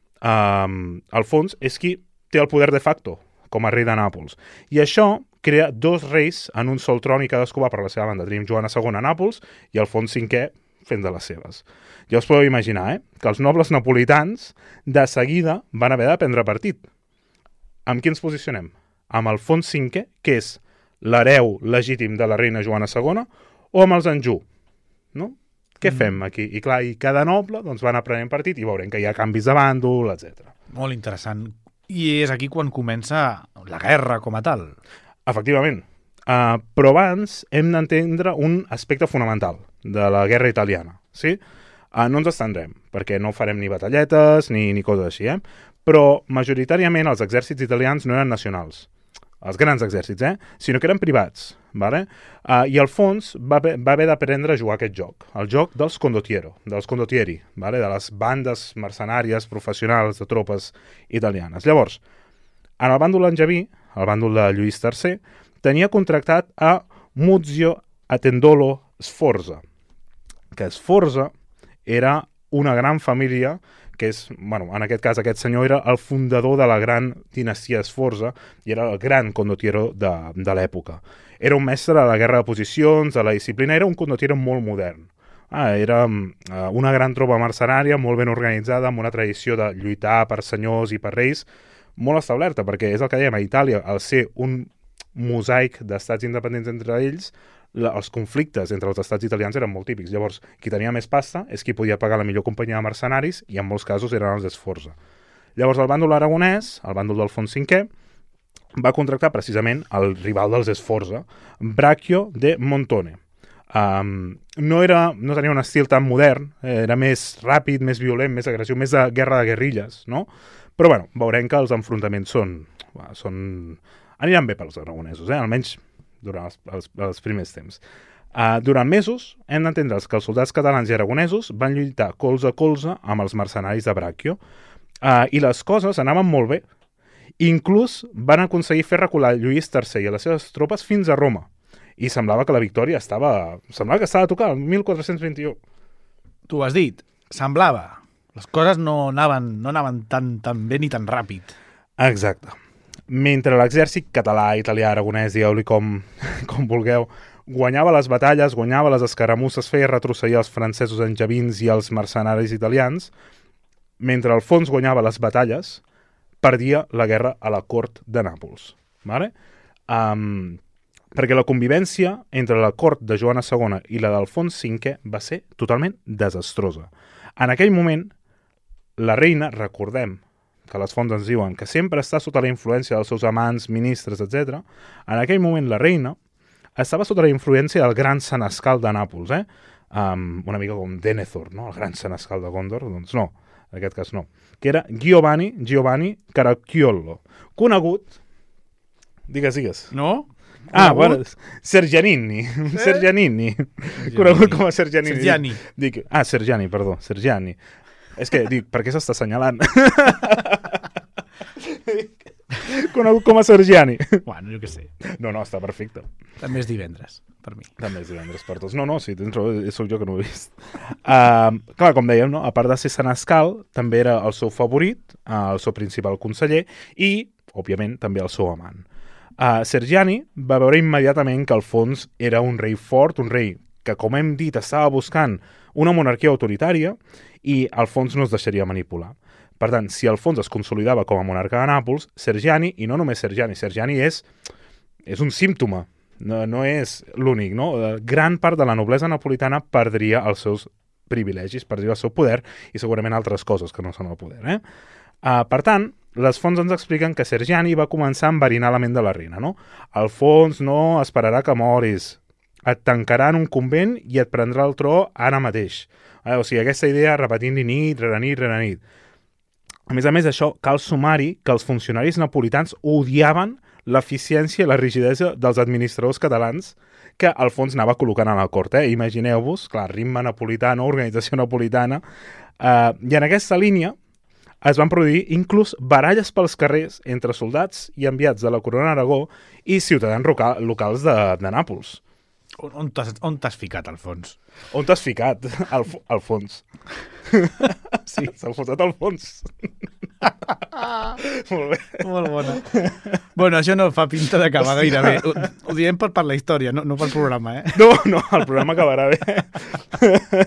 Alfons és qui té el poder de facto com a rei de Nàpols. I això crea dos reis en un sol tron i cadascú va per la seva banda. Tenim Joana II a Nàpols i Alfons V fent de les seves. Ja us podeu imaginar, que els nobles napolitans de seguida van haver de prendre partit. Amb qui ens posicionem? Amb Alfons V, que és l'hereu legítim de la reina Joana II, o amb els Anjou? No? Què fem aquí? I clar, i cada noble doncs, va anar prenent partit i veurem que hi ha canvis de bàndol, etc. Molt interessant. I és aquí quan comença la guerra com a tal. Efectivament. Però abans hem d'entendre un aspecte fonamental de la guerra italiana. Sí? No ens estendrem, perquè no farem ni batalletes ni coses així, però majoritàriament els exèrcits italians no eren nacionals, els grans exèrcits, sinó que eren privats. Vale? I Alfons va haver d'aprendre a jugar aquest joc, el joc dels condottieri, vale? De les bandes mercenàries professionals de tropes italianes. Llavors, en el bàndol angeví, el bàndol de Lluís III, tenia contractat a Muzio Attendolo Sforza, que Sforza era una gran família que és, en aquest cas, aquest senyor era el fundador de la gran dinastia Sforza i era el gran condottiero de l'època. Era un mestre de la guerra de posicions, de la disciplina, era un condottiero molt modern. Era una gran tropa mercenària, molt ben organitzada, amb una tradició de lluitar per senyors i per reis molt establerta, perquè és el que dèiem, a Itàlia, al ser un mosaic d'estats independents entre ells, els conflictes entre els estats italians eren molt típics. Llavors, qui tenia més pasta és qui podia pagar la millor companyia de mercenaris i en molts casos eren els Sforza. Llavors, el bàndol aragonès, el bàndol d'Alfons V, va contractar precisament el rival dels Sforza, Braccio de Montone. No tenia un estil tan modern, era més ràpid, més violent, més agressiu, més de guerra de guerrilles, no? Però, veurem que els enfrontaments aniran bé pels aragonesos, almenys durant els primers temps. Durant mesos, hem d'entendre que els soldats catalans i aragonesos van lluitar colze a colze amb els mercenaris de Braccio, i les coses anaven molt bé. Inclús van aconseguir fer recular Lluís III i les seves tropes fins a Roma, i semblava que la victòria estava a tocar, el 1421. Tu has dit, semblava. Les coses no anaven tan bé ni tan ràpid. Exacte. Mentre l'exèrcit català, italià, aragonès, digueu-li com vulgueu, guanyava les batalles, guanyava les escaramusses, feia retrocedir els francesos angevins i els mercenaris italians, mentre Alfons guanyava les batalles, perdia la guerra a la cort de Nàpols. Vale? Perquè la convivència entre la cort de Joana II i la d'Alfons V va ser totalment desastrosa. En aquell moment, la reina, recordem que les fonts ens diuen que sempre està sota la influència dels seus amants, ministres, etc. En aquell moment la reina estava sota la influència del gran senescal de Nàpols, una mica com Denethor, no? El gran senescal de Gondor, doncs no, en aquest cas no, que era Giovanni Caracciolo, conegut, digues. No? Sergianini, conegut com a Sergianini. Sergiani. És que dic, per què s'està assenyalant? Conegut com a Sergiani. Bueno, jo què sé. No, està perfecte. També és divendres, per mi. També és divendres per tots. No, sí, sóc jo que no ho he vist. Clar, com dèiem, no? A part de ser senescal, també era el seu favorit, el seu principal conseller i, òbviament, també el seu amant. Sergiani va veure immediatament que Alfons era un rei fort, un rei que, com hem dit, estava buscant una monarquia autoritària i Alfons no es deixaria manipular. Per tant, si Alfons es consolidava com a monarca de Nàpols, Sergiani, i no només Sergiani és un símptoma, no és l'únic, no? Gran part de la noblesa napolitana perdria els seus privilegis, perdria el seu poder i segurament altres coses que no són el poder. Per tant, les fonts ens expliquen que Sergiani va començar a enverinar la ment de la reina, no? Alfons no esperarà que moris, et tancarà en un convent i et prendrà el tro ara mateix. O sigui, aquesta idea repetint-li nit rere nit. A més, això cal sumar-hi que els funcionaris napolitans odiaven l'eficiència i la rigidesa dels administradors catalans que Alfons anava col·locant a la cort. Imagineu-vos, clar, ritme napolità, organització napolitana, i en aquesta línia es van produir inclús baralles pels carrers entre soldats i enviats de la corona d'Aragó i ciutadans locals de Nàpols. On t'has ficat, Alfons? On t'has ficat? Al fons. Sí. S'ha posat al fons. Molt bé. Molt bona. Bueno, això no fa pinta d'acabar gaire bé. Ho diem per la història, no pel programa, eh? No, el programa acabarà bé.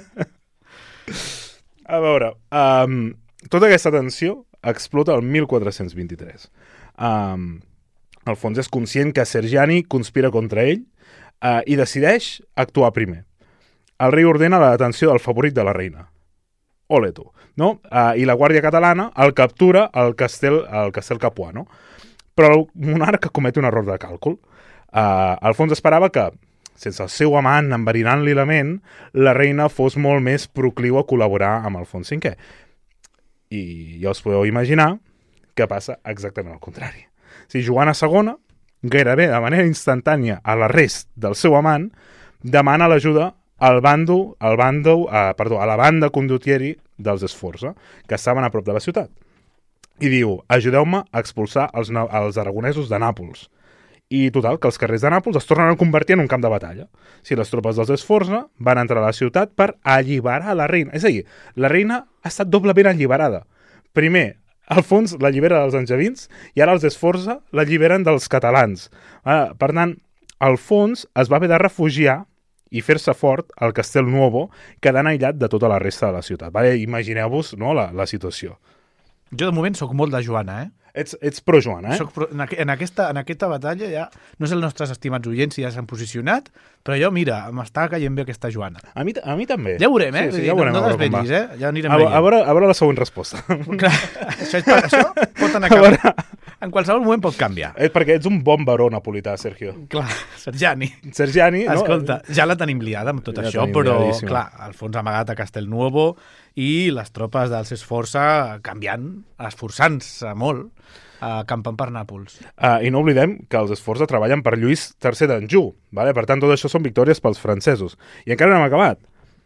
A veure, tota aquesta tensió explota el 1423. Alfons és conscient que Sergiani conspira contra ell i decideix actuar primer. El rei ordena la detenció del favorit de la reina. Ole tu, no? I la Guàrdia Catalana el captura al Castel Capuà, no? Però el monarca comet un error de càlcul. Alfons esperava que, sense el seu amant enverinant-li la ment, la reina fos molt més procliu a col·laborar amb Alfons V. I ja us podeu imaginar que passa exactament al contrari. Si Joana II, gairebé de manera instantània a l'arrest del seu amant, demana l'ajuda a la banda condottieri dels Sforza, que estaven a prop de la ciutat. I diu, ajudeu-me a expulsar els aragonesos de Nàpols. I total, que els carrers de Nàpols es tornen a convertir en un camp de batalla. Si les tropes dels Sforza van entrar a la ciutat per alliberar la reina. És a dir, la reina ha estat doblement alliberada. Primer, Alfons l'allibera dels angevins i ara els Sforza l'alliberen dels catalans. Per tant, Alfons es va haver de refugiar i fer-se fort al Castel Nuovo, quedant aïllat de tota la resta de la ciutat. Imagineu-vos, no, la situació. Jo de moment sóc molt de Joana, eh? Ets pro Joana, eh? En aquesta batalla ja, no sé els nostres estimats oients si ja s'han posicionat, però jo, mira, m'està caient bé aquesta Joana. A mi també. Ja ho veurem, eh? Sí, ja ho veurem. No desvetllis, eh? Ja anirem veient. A veure la següent resposta. Clar, això pot anar canviant. En qualsevol moment pot canviar. Perquè ets un bon baró napolità, Sergio. Clar, Sergiani, no? Escolta, ja la tenim liada amb tot això, però, clar, Alfons amagat a Castelnuovo i les tropes dels Sforza canviant, esforçant-se molt, campant per Nàpols. I no oblidem que els Sforza treballen per Lluís III d'Anjou. Per tant, tot això són victòries pels francesos. I encara no hem acabat.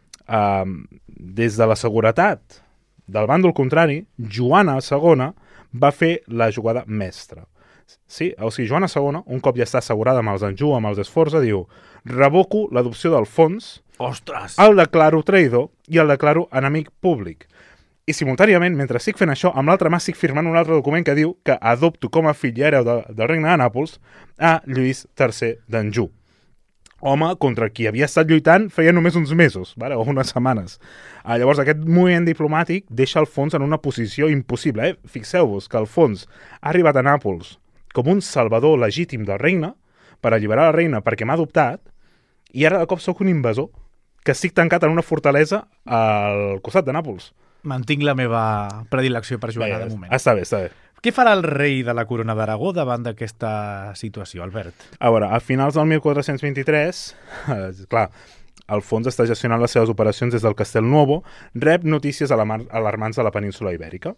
Des de la seguretat del bàndol contrari, Joana II va fer la jugada mestra. Sí, o sigui, Joana II, un cop ja està assegurada amb els Anjou, amb els Sforza, diu: revoco l'adopció d'Alfons, el declaro traïdor i el declaro enemic públic. I simultàniament, mentre estic fent això, amb l'altra mà estic firmant un altre document que diu que adopto com a fill i hereu del regne de Nàpols a Lluís III d'Anjou. Home contra qui havia estat lluitant feia només uns mesos, o unes setmanes. Llavors, aquest moviment diplomàtic deixa Alfons en una posició impossible. Fixeu-vos que Alfons ha arribat a Nàpols com un salvador legítim del regne per alliberar la reina perquè m'ha adoptat, i ara de cop sóc un invasor que estic tancat en una fortalesa al costat de Nàpols. Mantinc la meva predilecció per Joana de moment. Està bé. Què farà el rei de la Corona d'Aragó davant d'aquesta situació, Albert? A veure, a finals del 1423, clar, Alfons està gestionant les seves operacions des del Castelnuovo, rep notícies alarmants de la península Ibèrica.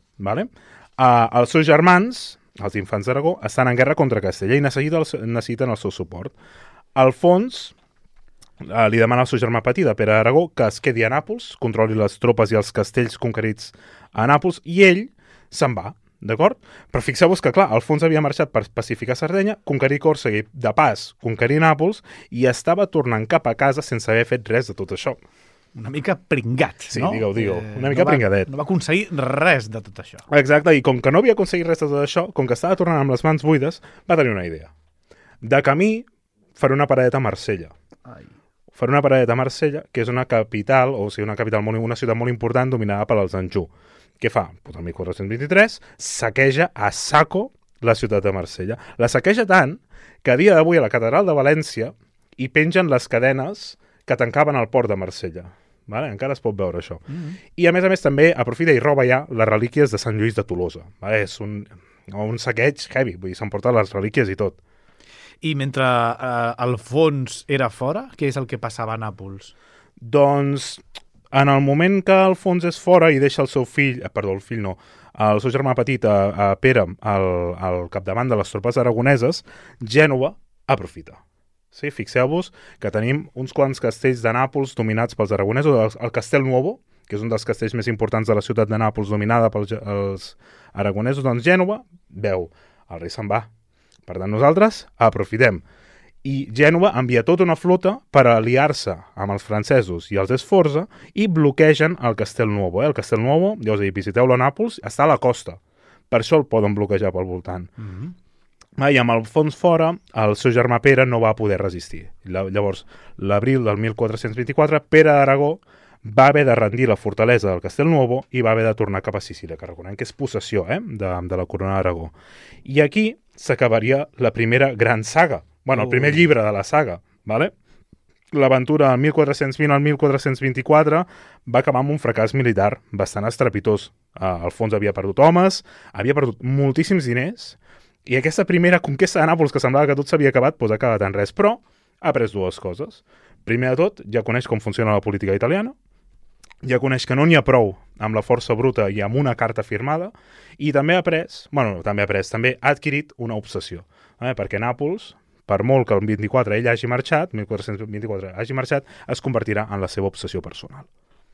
Els seus germans, els infants d'Aragó, estan en guerra contra Castella i necessiten el seu suport. Alfons li demana al seu germà petit, de Pere d'Aragó, que es quedi a Nàpols, controli les tropes i els castells conquerits a Nàpols, i ell se'n va. D'acord? Però fixeu-vos que, clar, Alfons havia marxat per pacificar Sardenya, conquerir Còrsega i, de pas, conquerir Nàpols, i estava tornant cap a casa sense haver fet res de tot això. Una mica pringat, sí, no? Sí, digueu, una mica pringadet. No va aconseguir res de tot això. Exacte, i com que no havia aconseguit res de tot això, com que estava tornant amb les mans buides, va tenir una idea. De camí, faré una paradeta a Marsella. Faré una paradeta a Marsella, que és una capital, una ciutat molt important dominada per als Anjou. Què fa? Pues el 1423 saqueja a saco la ciutat de Marsella. La saqueja tant que a dia d'avui a la catedral de València hi pengen les cadenes que tancaven el port de Marsella. Encara es pot veure això. I a més també aprofita i roba ja les relíquies de Sant Lluís de Tolosa. És un saqueig heavy, vull dir, s'emporta les relíquies i tot. I mentre Alfons era fora, què és el que passava a Nàpols? Doncs, en el moment que Alfons és fora i deixa el seu el seu germà petit, a Pere, al capdavant de les tropes aragoneses, Gènova aprofita. Sí, fixeu-vos que tenim uns quants castells de Nàpols dominats pels aragonesos, el Castelnuovo, que és un dels castells més importants de la ciutat de Nàpols dominada pels aragonesos, doncs Gènova veu, el rei se'n va. Per tant, nosaltres aprofitem. i Gènova envia tota una flota per aliar-se amb els francesos i els Sforza i bloquegen el Castelnuovo. El Castelnuovo, ja us he dit, visiteu-lo a Nàpols, està a la costa. Per això el poden bloquejar pel voltant. I amb el fons fora, el seu germà Pere no va poder resistir. Llavors, l'abril del 1424, Pere d'Aragó va haver de rendir la fortalesa del Castelnuovo i va haver de tornar cap a Sicília, que recordem que és possessió de la corona d'Aragó. I aquí s'acabaria la primera gran saga. Bueno, el primer llibre de la saga, ¿vale? L'aventura del 1420 al 1424 va acabar amb un fracàs militar bastant estrepitós. Alfons havia perdut homes, havia perdut moltíssims diners, i aquesta primera conquesta de Nàpols, que semblava que tot s'havia acabat, doncs ha acabat en res. Però ha après dues coses. Primer de tot, ja coneix com funciona la política italiana, ja coneix que no n'hi ha prou amb la força bruta i amb una carta firmada, i també ha adquirit una obsessió. Perquè Nàpols, per molt que el 1424 hagi marxat, es convertirà en la seva obsessió personal.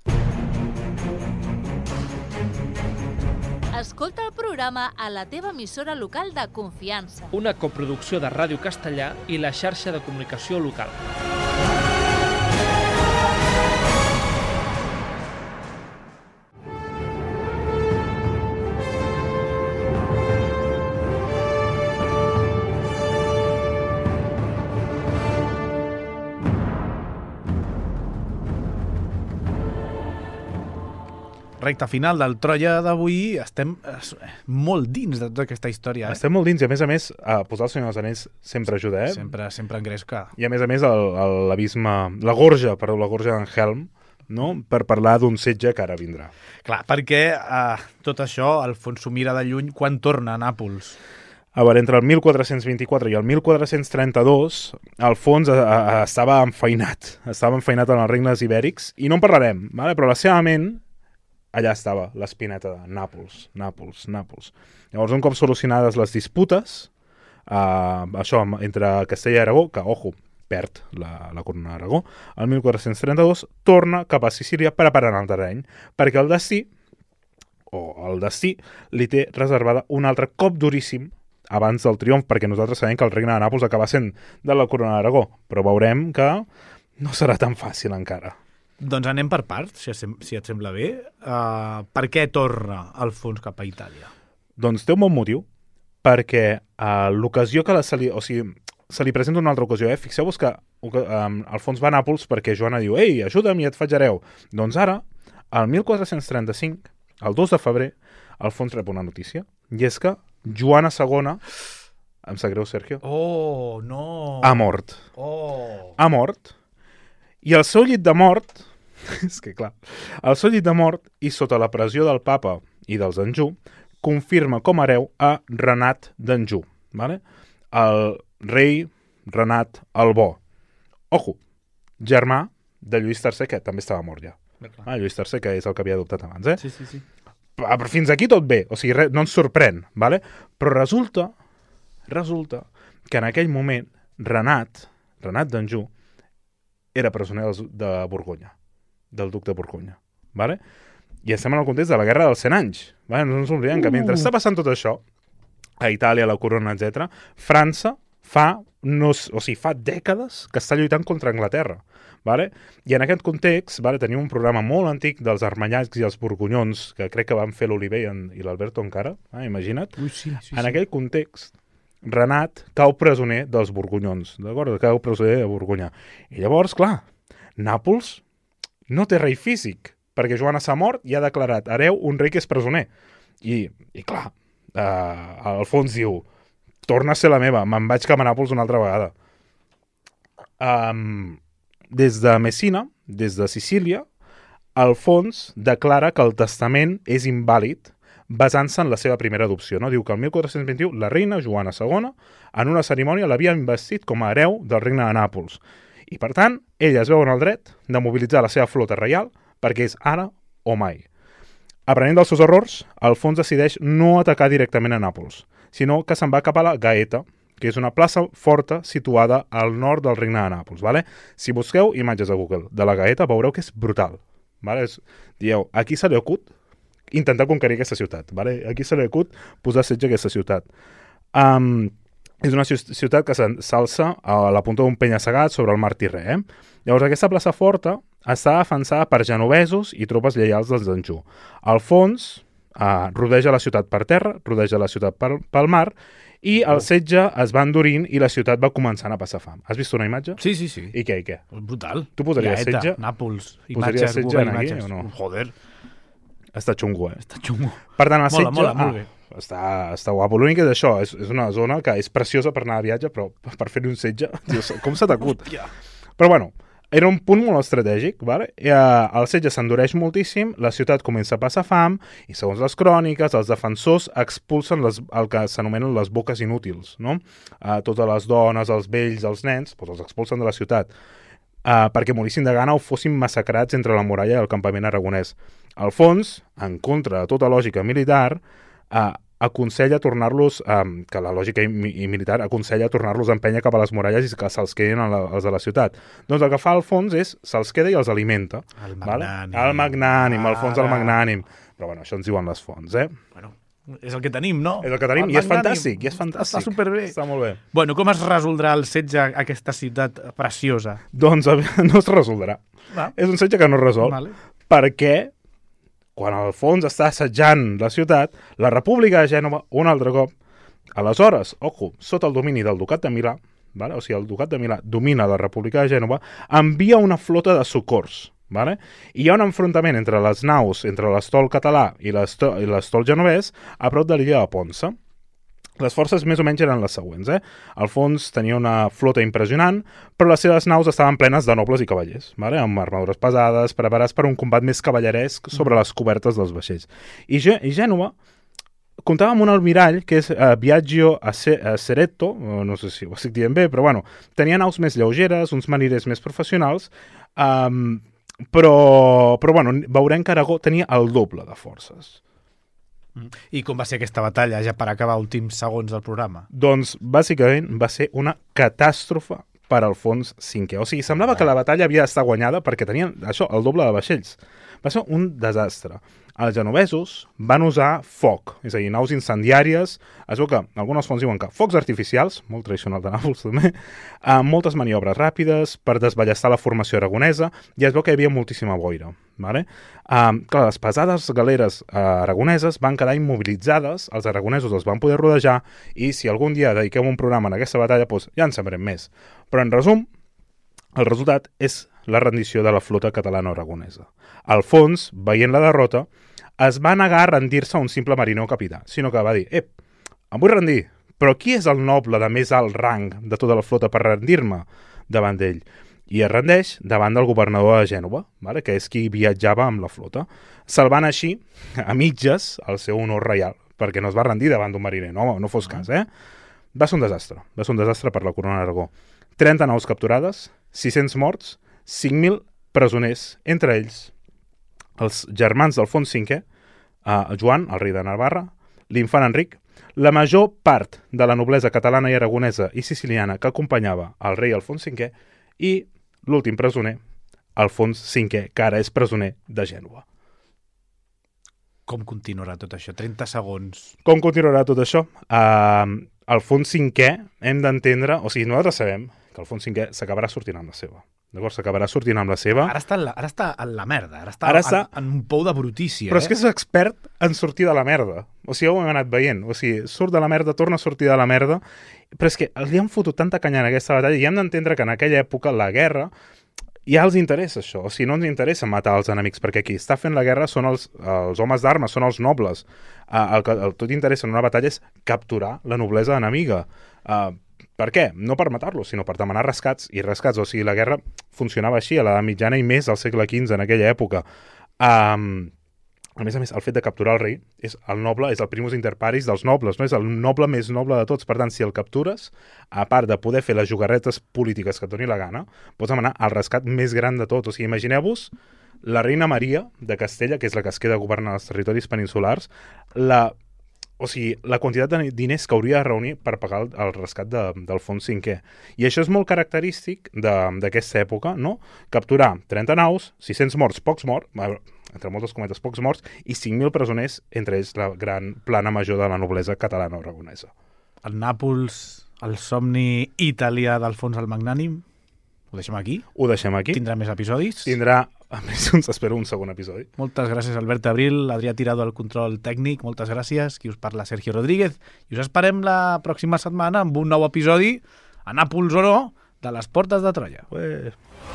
Escolta el programa a la teva emissora local de confiança. Una coproducció de Ràdio Castellà i la xarxa de comunicació local. Recte final del Troia d'avui, estem molt dins de tota aquesta història. Estem molt dins i, a més, posar el Senyor dels Anells sempre ajuda, Sempre engresca. I, a més, l'abisme, la gorja d'en Helm, no? Per parlar d'un setge que ara vindrà. Clar, perquè tot això, Alfons s'ho mira de lluny quan torna a Nàpols. A veure, entre el 1424 i el 1432, Alfons estava enfeinat en els regnes ibèrics, i no en parlarem, vale? Però la seva ment allà estava, l'espineta de Nàpols. Llavors, un cop solucionades les disputes, això entre Castella i Aragó, que, perd la corona d'Aragó, el 1432 torna cap a Sicília preparant el terreny, perquè el destí li té reservada un altre cop duríssim abans del triomf, perquè nosaltres sabem que el regne de Nàpols acaba sent de la corona d'Aragó, però veurem que no serà tan fàcil encara. Doncs anem per parts, si et sembla bé. Per què torna Alfons cap a Itàlia? Doncs té un bon motiu, perquè l'ocasió que se li presenta una altra ocasió. Fixeu-vos que Alfons va a Nàpols perquè Joana diu «Ei, ajuda'm i et faig hereu». Doncs ara, el 1435, el 2 de febrer, Alfons rep una notícia, i és que Joana II, em sap greu, Sergio, ha mort. Ha mort, i el seu llit de mort, és que clar, el seu llit de mort i sota la pressió del papa i dels Anjou, confirma com a hereu a Renat d'Anjou, ¿vale? El rei Renat el Bo. Germà de Lluís III, que també estava mort ja. Lluís III, que és el que havia adoptat abans, Sí. Però fins aquí tot bé, o sigui, no ens sorprèn, ¿vale? Però resulta que en aquell moment Renat d'Anjou, era presoner de Borgonya, del duc de Borgonya, ¿vale? I estem en el context de la Guerra dels 100 anys, ¿vale? No ens oblidem que mentre està passant tot això, a Itàlia, la corona, etc., França fa dècades que està lluitant contra Anglaterra, ¿vale? I en aquest context, ¿vale? Tenim un programa molt antic dels armanyacs i els borgonyons, que crec que van fer l'Oliver i l'Alberto encara, imagina't. Sí. En aquell context, Renat cau presoner dels borgonyons, d'acord? Cau presoner de Borgonya. I llavors, clar, Nàpols no té rei físic, perquè Joana s'ha mort i ha declarat hereu un rei que és presoner. I clar, Alfons diu, torna a ser la meva, me'n vaig cap a Nàpols una altra vegada. Des de Messina, des de Sicília, Alfons declara que el testament és invàlid basant-se en la seva primera adopció. No? Diu que el 1421 la reina Joana II en una cerimònia l'havia investit com a hereu del regne de Nàpols. I per tant, ella es veu en el dret de mobilitzar la seva flota reial perquè és ara o mai. Aprenent dels seus errors, Alfons decideix no atacar directament a Nàpols, sinó que se'n va cap a la Gaeta, que és una plaça forta situada al nord del regne de Nàpols. Vale? Si busqueu imatges a Google de la Gaeta, veureu que és brutal. Vale? Dieu, aquí se li acut intentar conquerir aquesta ciutat. Vale? Aquí se li acut posar setge a aquesta ciutat. és una ciutat que s'alça a la punta d'un penya-segat sobre el mar Tirrè. Llavors, aquesta plaça forta està defensada per genovesos i tropes lleials dels Anjou. Al fons, rodeja la ciutat per terra, rodeja la ciutat pel mar, i el setge es va endurint i la ciutat va començant a passar fam. Has vist una imatge? Sí. I què? Brutal. Tu posaries setge? Nàpols, posaries setge Google aquí Imatges. o no? Joder, Està xungo, està xungo. Per tant, el setge... Mola, molt bé. Està guapo. L'únic és això, és una zona que és preciosa per anar a viatge, però per fer-hi un setge, Dios, com s'ha t'acut? Però bueno, era un punt molt estratègic, vale? El setge s'endureix moltíssim, la ciutat comença a passar fam, i segons les cròniques, els defensors expulsen el que s'anomenen les boques inútils, no? Totes les dones, els vells, els nens, doncs els expulsen de la ciutat, perquè morissin de gana o fossin massacrats entre la muralla i el campament aragonès. Alfons, en contra de tota lògica militar, aconsella tornar-los, que la lògica militar aconsella tornar-los a empènyer cap a les muralles i que se'ls quedin els de la ciutat. Doncs el que fa Alfons és, se'ls queda i els alimenta. El magnànim. El magnànim, Alfons el magnànim. Però bueno, això ens diuen les fonts, Bueno, és el que tenim, no? És el que tenim, i és fantàstic, Està superbé. Està molt bé. Bueno, com es resoldrà el setge a aquesta ciutat preciosa? Doncs no es resoldrà. És un setge que no es resol, perquè quan Alfons està assetjant la ciutat, la República de Gènova, un altre cop, aleshores, ojo, sota el domini del Ducat de Milà, vale? O sigui, el Ducat de Milà domina la República de Gènova, envia una flota de socors, vale? I hi ha un enfrontament entre les naus, entre l'estol català i l'estol genovès, a prop de l'illa de Ponça. Les forces més o menys eren les següents. Alfons tenia una flota impressionant, però les seves naus estaven plenes de nobles i cavallers, vale? Amb armadures pesades, preparats per un combat més cavalleresc sobre les cobertes dels vaixells. I Gènova comptava amb un almirall, que és Biagio Ceretto, no sé si ho estic dient bé, però bueno, tenia naus més lleugeres, uns mariners més professionals, però bueno, veurem que Aragó tenia el doble de forces. I com va ser aquesta batalla, ja per acabar últims segons del programa? Doncs, bàsicament, va ser una catàstrofe per Alfons V. O sigui, semblava que la batalla havia d'estar guanyada perquè tenien, això, el doble de vaixells. Va ser un desastre. Els genovesos van usar foc, és a dir, naus incendiàries. Es veu que algunes fonts diuen que focs artificials, molt tradicional de Nàpols també, moltes maniobres ràpides per desballestar la formació aragonesa, i es veu que hi havia moltíssima boira. Vale? Clar, les pesades galeres aragoneses van quedar immobilitzades, els aragonesos els van poder rodejar, i si algun dia dediquem un programa en aquesta batalla, doncs ja en sabrem més. Però en resum, el resultat és la rendició de la flota catalana-aragonesa. Alfons, veient la derrota, es va negar a rendir-se a un simple mariner o capità, sinó que va dir, em vull rendir, però qui és el noble de més alt rang de tota la flota per rendir-me davant d'ell? I es rendeix davant del governador de Gènova, vale? Que és qui viatjava amb la flota, salvant així, a mitges, el seu honor reial, perquè no es va rendir davant d'un mariner, no fos cas, Va ser un desastre per la corona d'Aragó. 30 naus capturades, 600 morts, 5.000 presoners, entre ells els germans d'Alfons V, Joan, el rei de Navarra, l'infant Enric, la major part de la noblesa catalana i aragonesa i siciliana que acompanyava el rei Alfons V i l'últim presoner, Alfons V, que ara és presoner de Gènova. Com continuarà tot això? 30 segons. Com continuarà tot això? Alfons V hem d'entendre, o sigui, nosaltres sabem que Alfons V s'acabarà sortint amb la seva. D'acord? S'acabarà sortint amb la seva. Ara està en la merda, ara està en un pou de brutícia. Però és que és expert en sortir de la merda. O sigui, ho hem anat veient. O sigui, surt de la merda, torna a sortir de la merda, però és que li han fotut tanta canya en aquesta batalla i hem d'entendre que en aquella època la guerra ja els interessa això. O sigui, no ens interessa matar els enemics, perquè qui està fent la guerra són els homes d'armes, són els nobles. El que tot interessa en una batalla és capturar la noblesa enemiga. Per què? No per matar-los, sinó per demanar rescats i rescats. O sigui, la guerra funcionava així a l'edat mitjana i més al segle XV, en aquella època. A més, el fet de capturar el rei és el noble, és el primus inter pares dels nobles, no? És el noble més noble de tots. Per tant, si el captures, a part de poder fer les jugarretes polítiques que et doni la gana, pots demanar el rescat més gran de tot. O sigui, imagineu-vos la reina Maria de Castella, que és la que es queda governant els territoris peninsulars, o sigui, la quantitat de diners que hauria de reunir per pagar el rescat d'Alfons V. I això és molt característic d'aquesta època, no? Capturar 30 naus, 600 morts, pocs morts, entre moltes cometes, pocs morts, i 5.000 presoners, entre ells la gran plana major de la noblesa catalana-aragonesa. El Nàpols el somni italià d'Alfons el Magnànim. Ho deixem aquí? Ho deixem aquí. Tindrà més episodis? Tindrà, a més, espero un segon episodi. Moltes gràcies, Albert Abril, Adrià Tirado, el control tècnic, moltes gràcies. Qui us parla, Sergio Rodríguez. I us esperem la pròxima setmana amb un nou episodi, a Nàpols o no, de les Portes de Troia. Ué.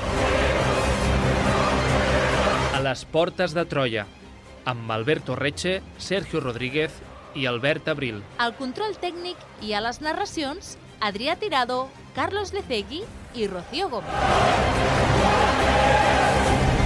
A les Portes de Troia, amb Alberto Reche, Sergio Rodríguez i Albert Abril. Al control tècnic i a les narracions, Adrià Tirado, Carlos Lecegui i Rocío Gómez.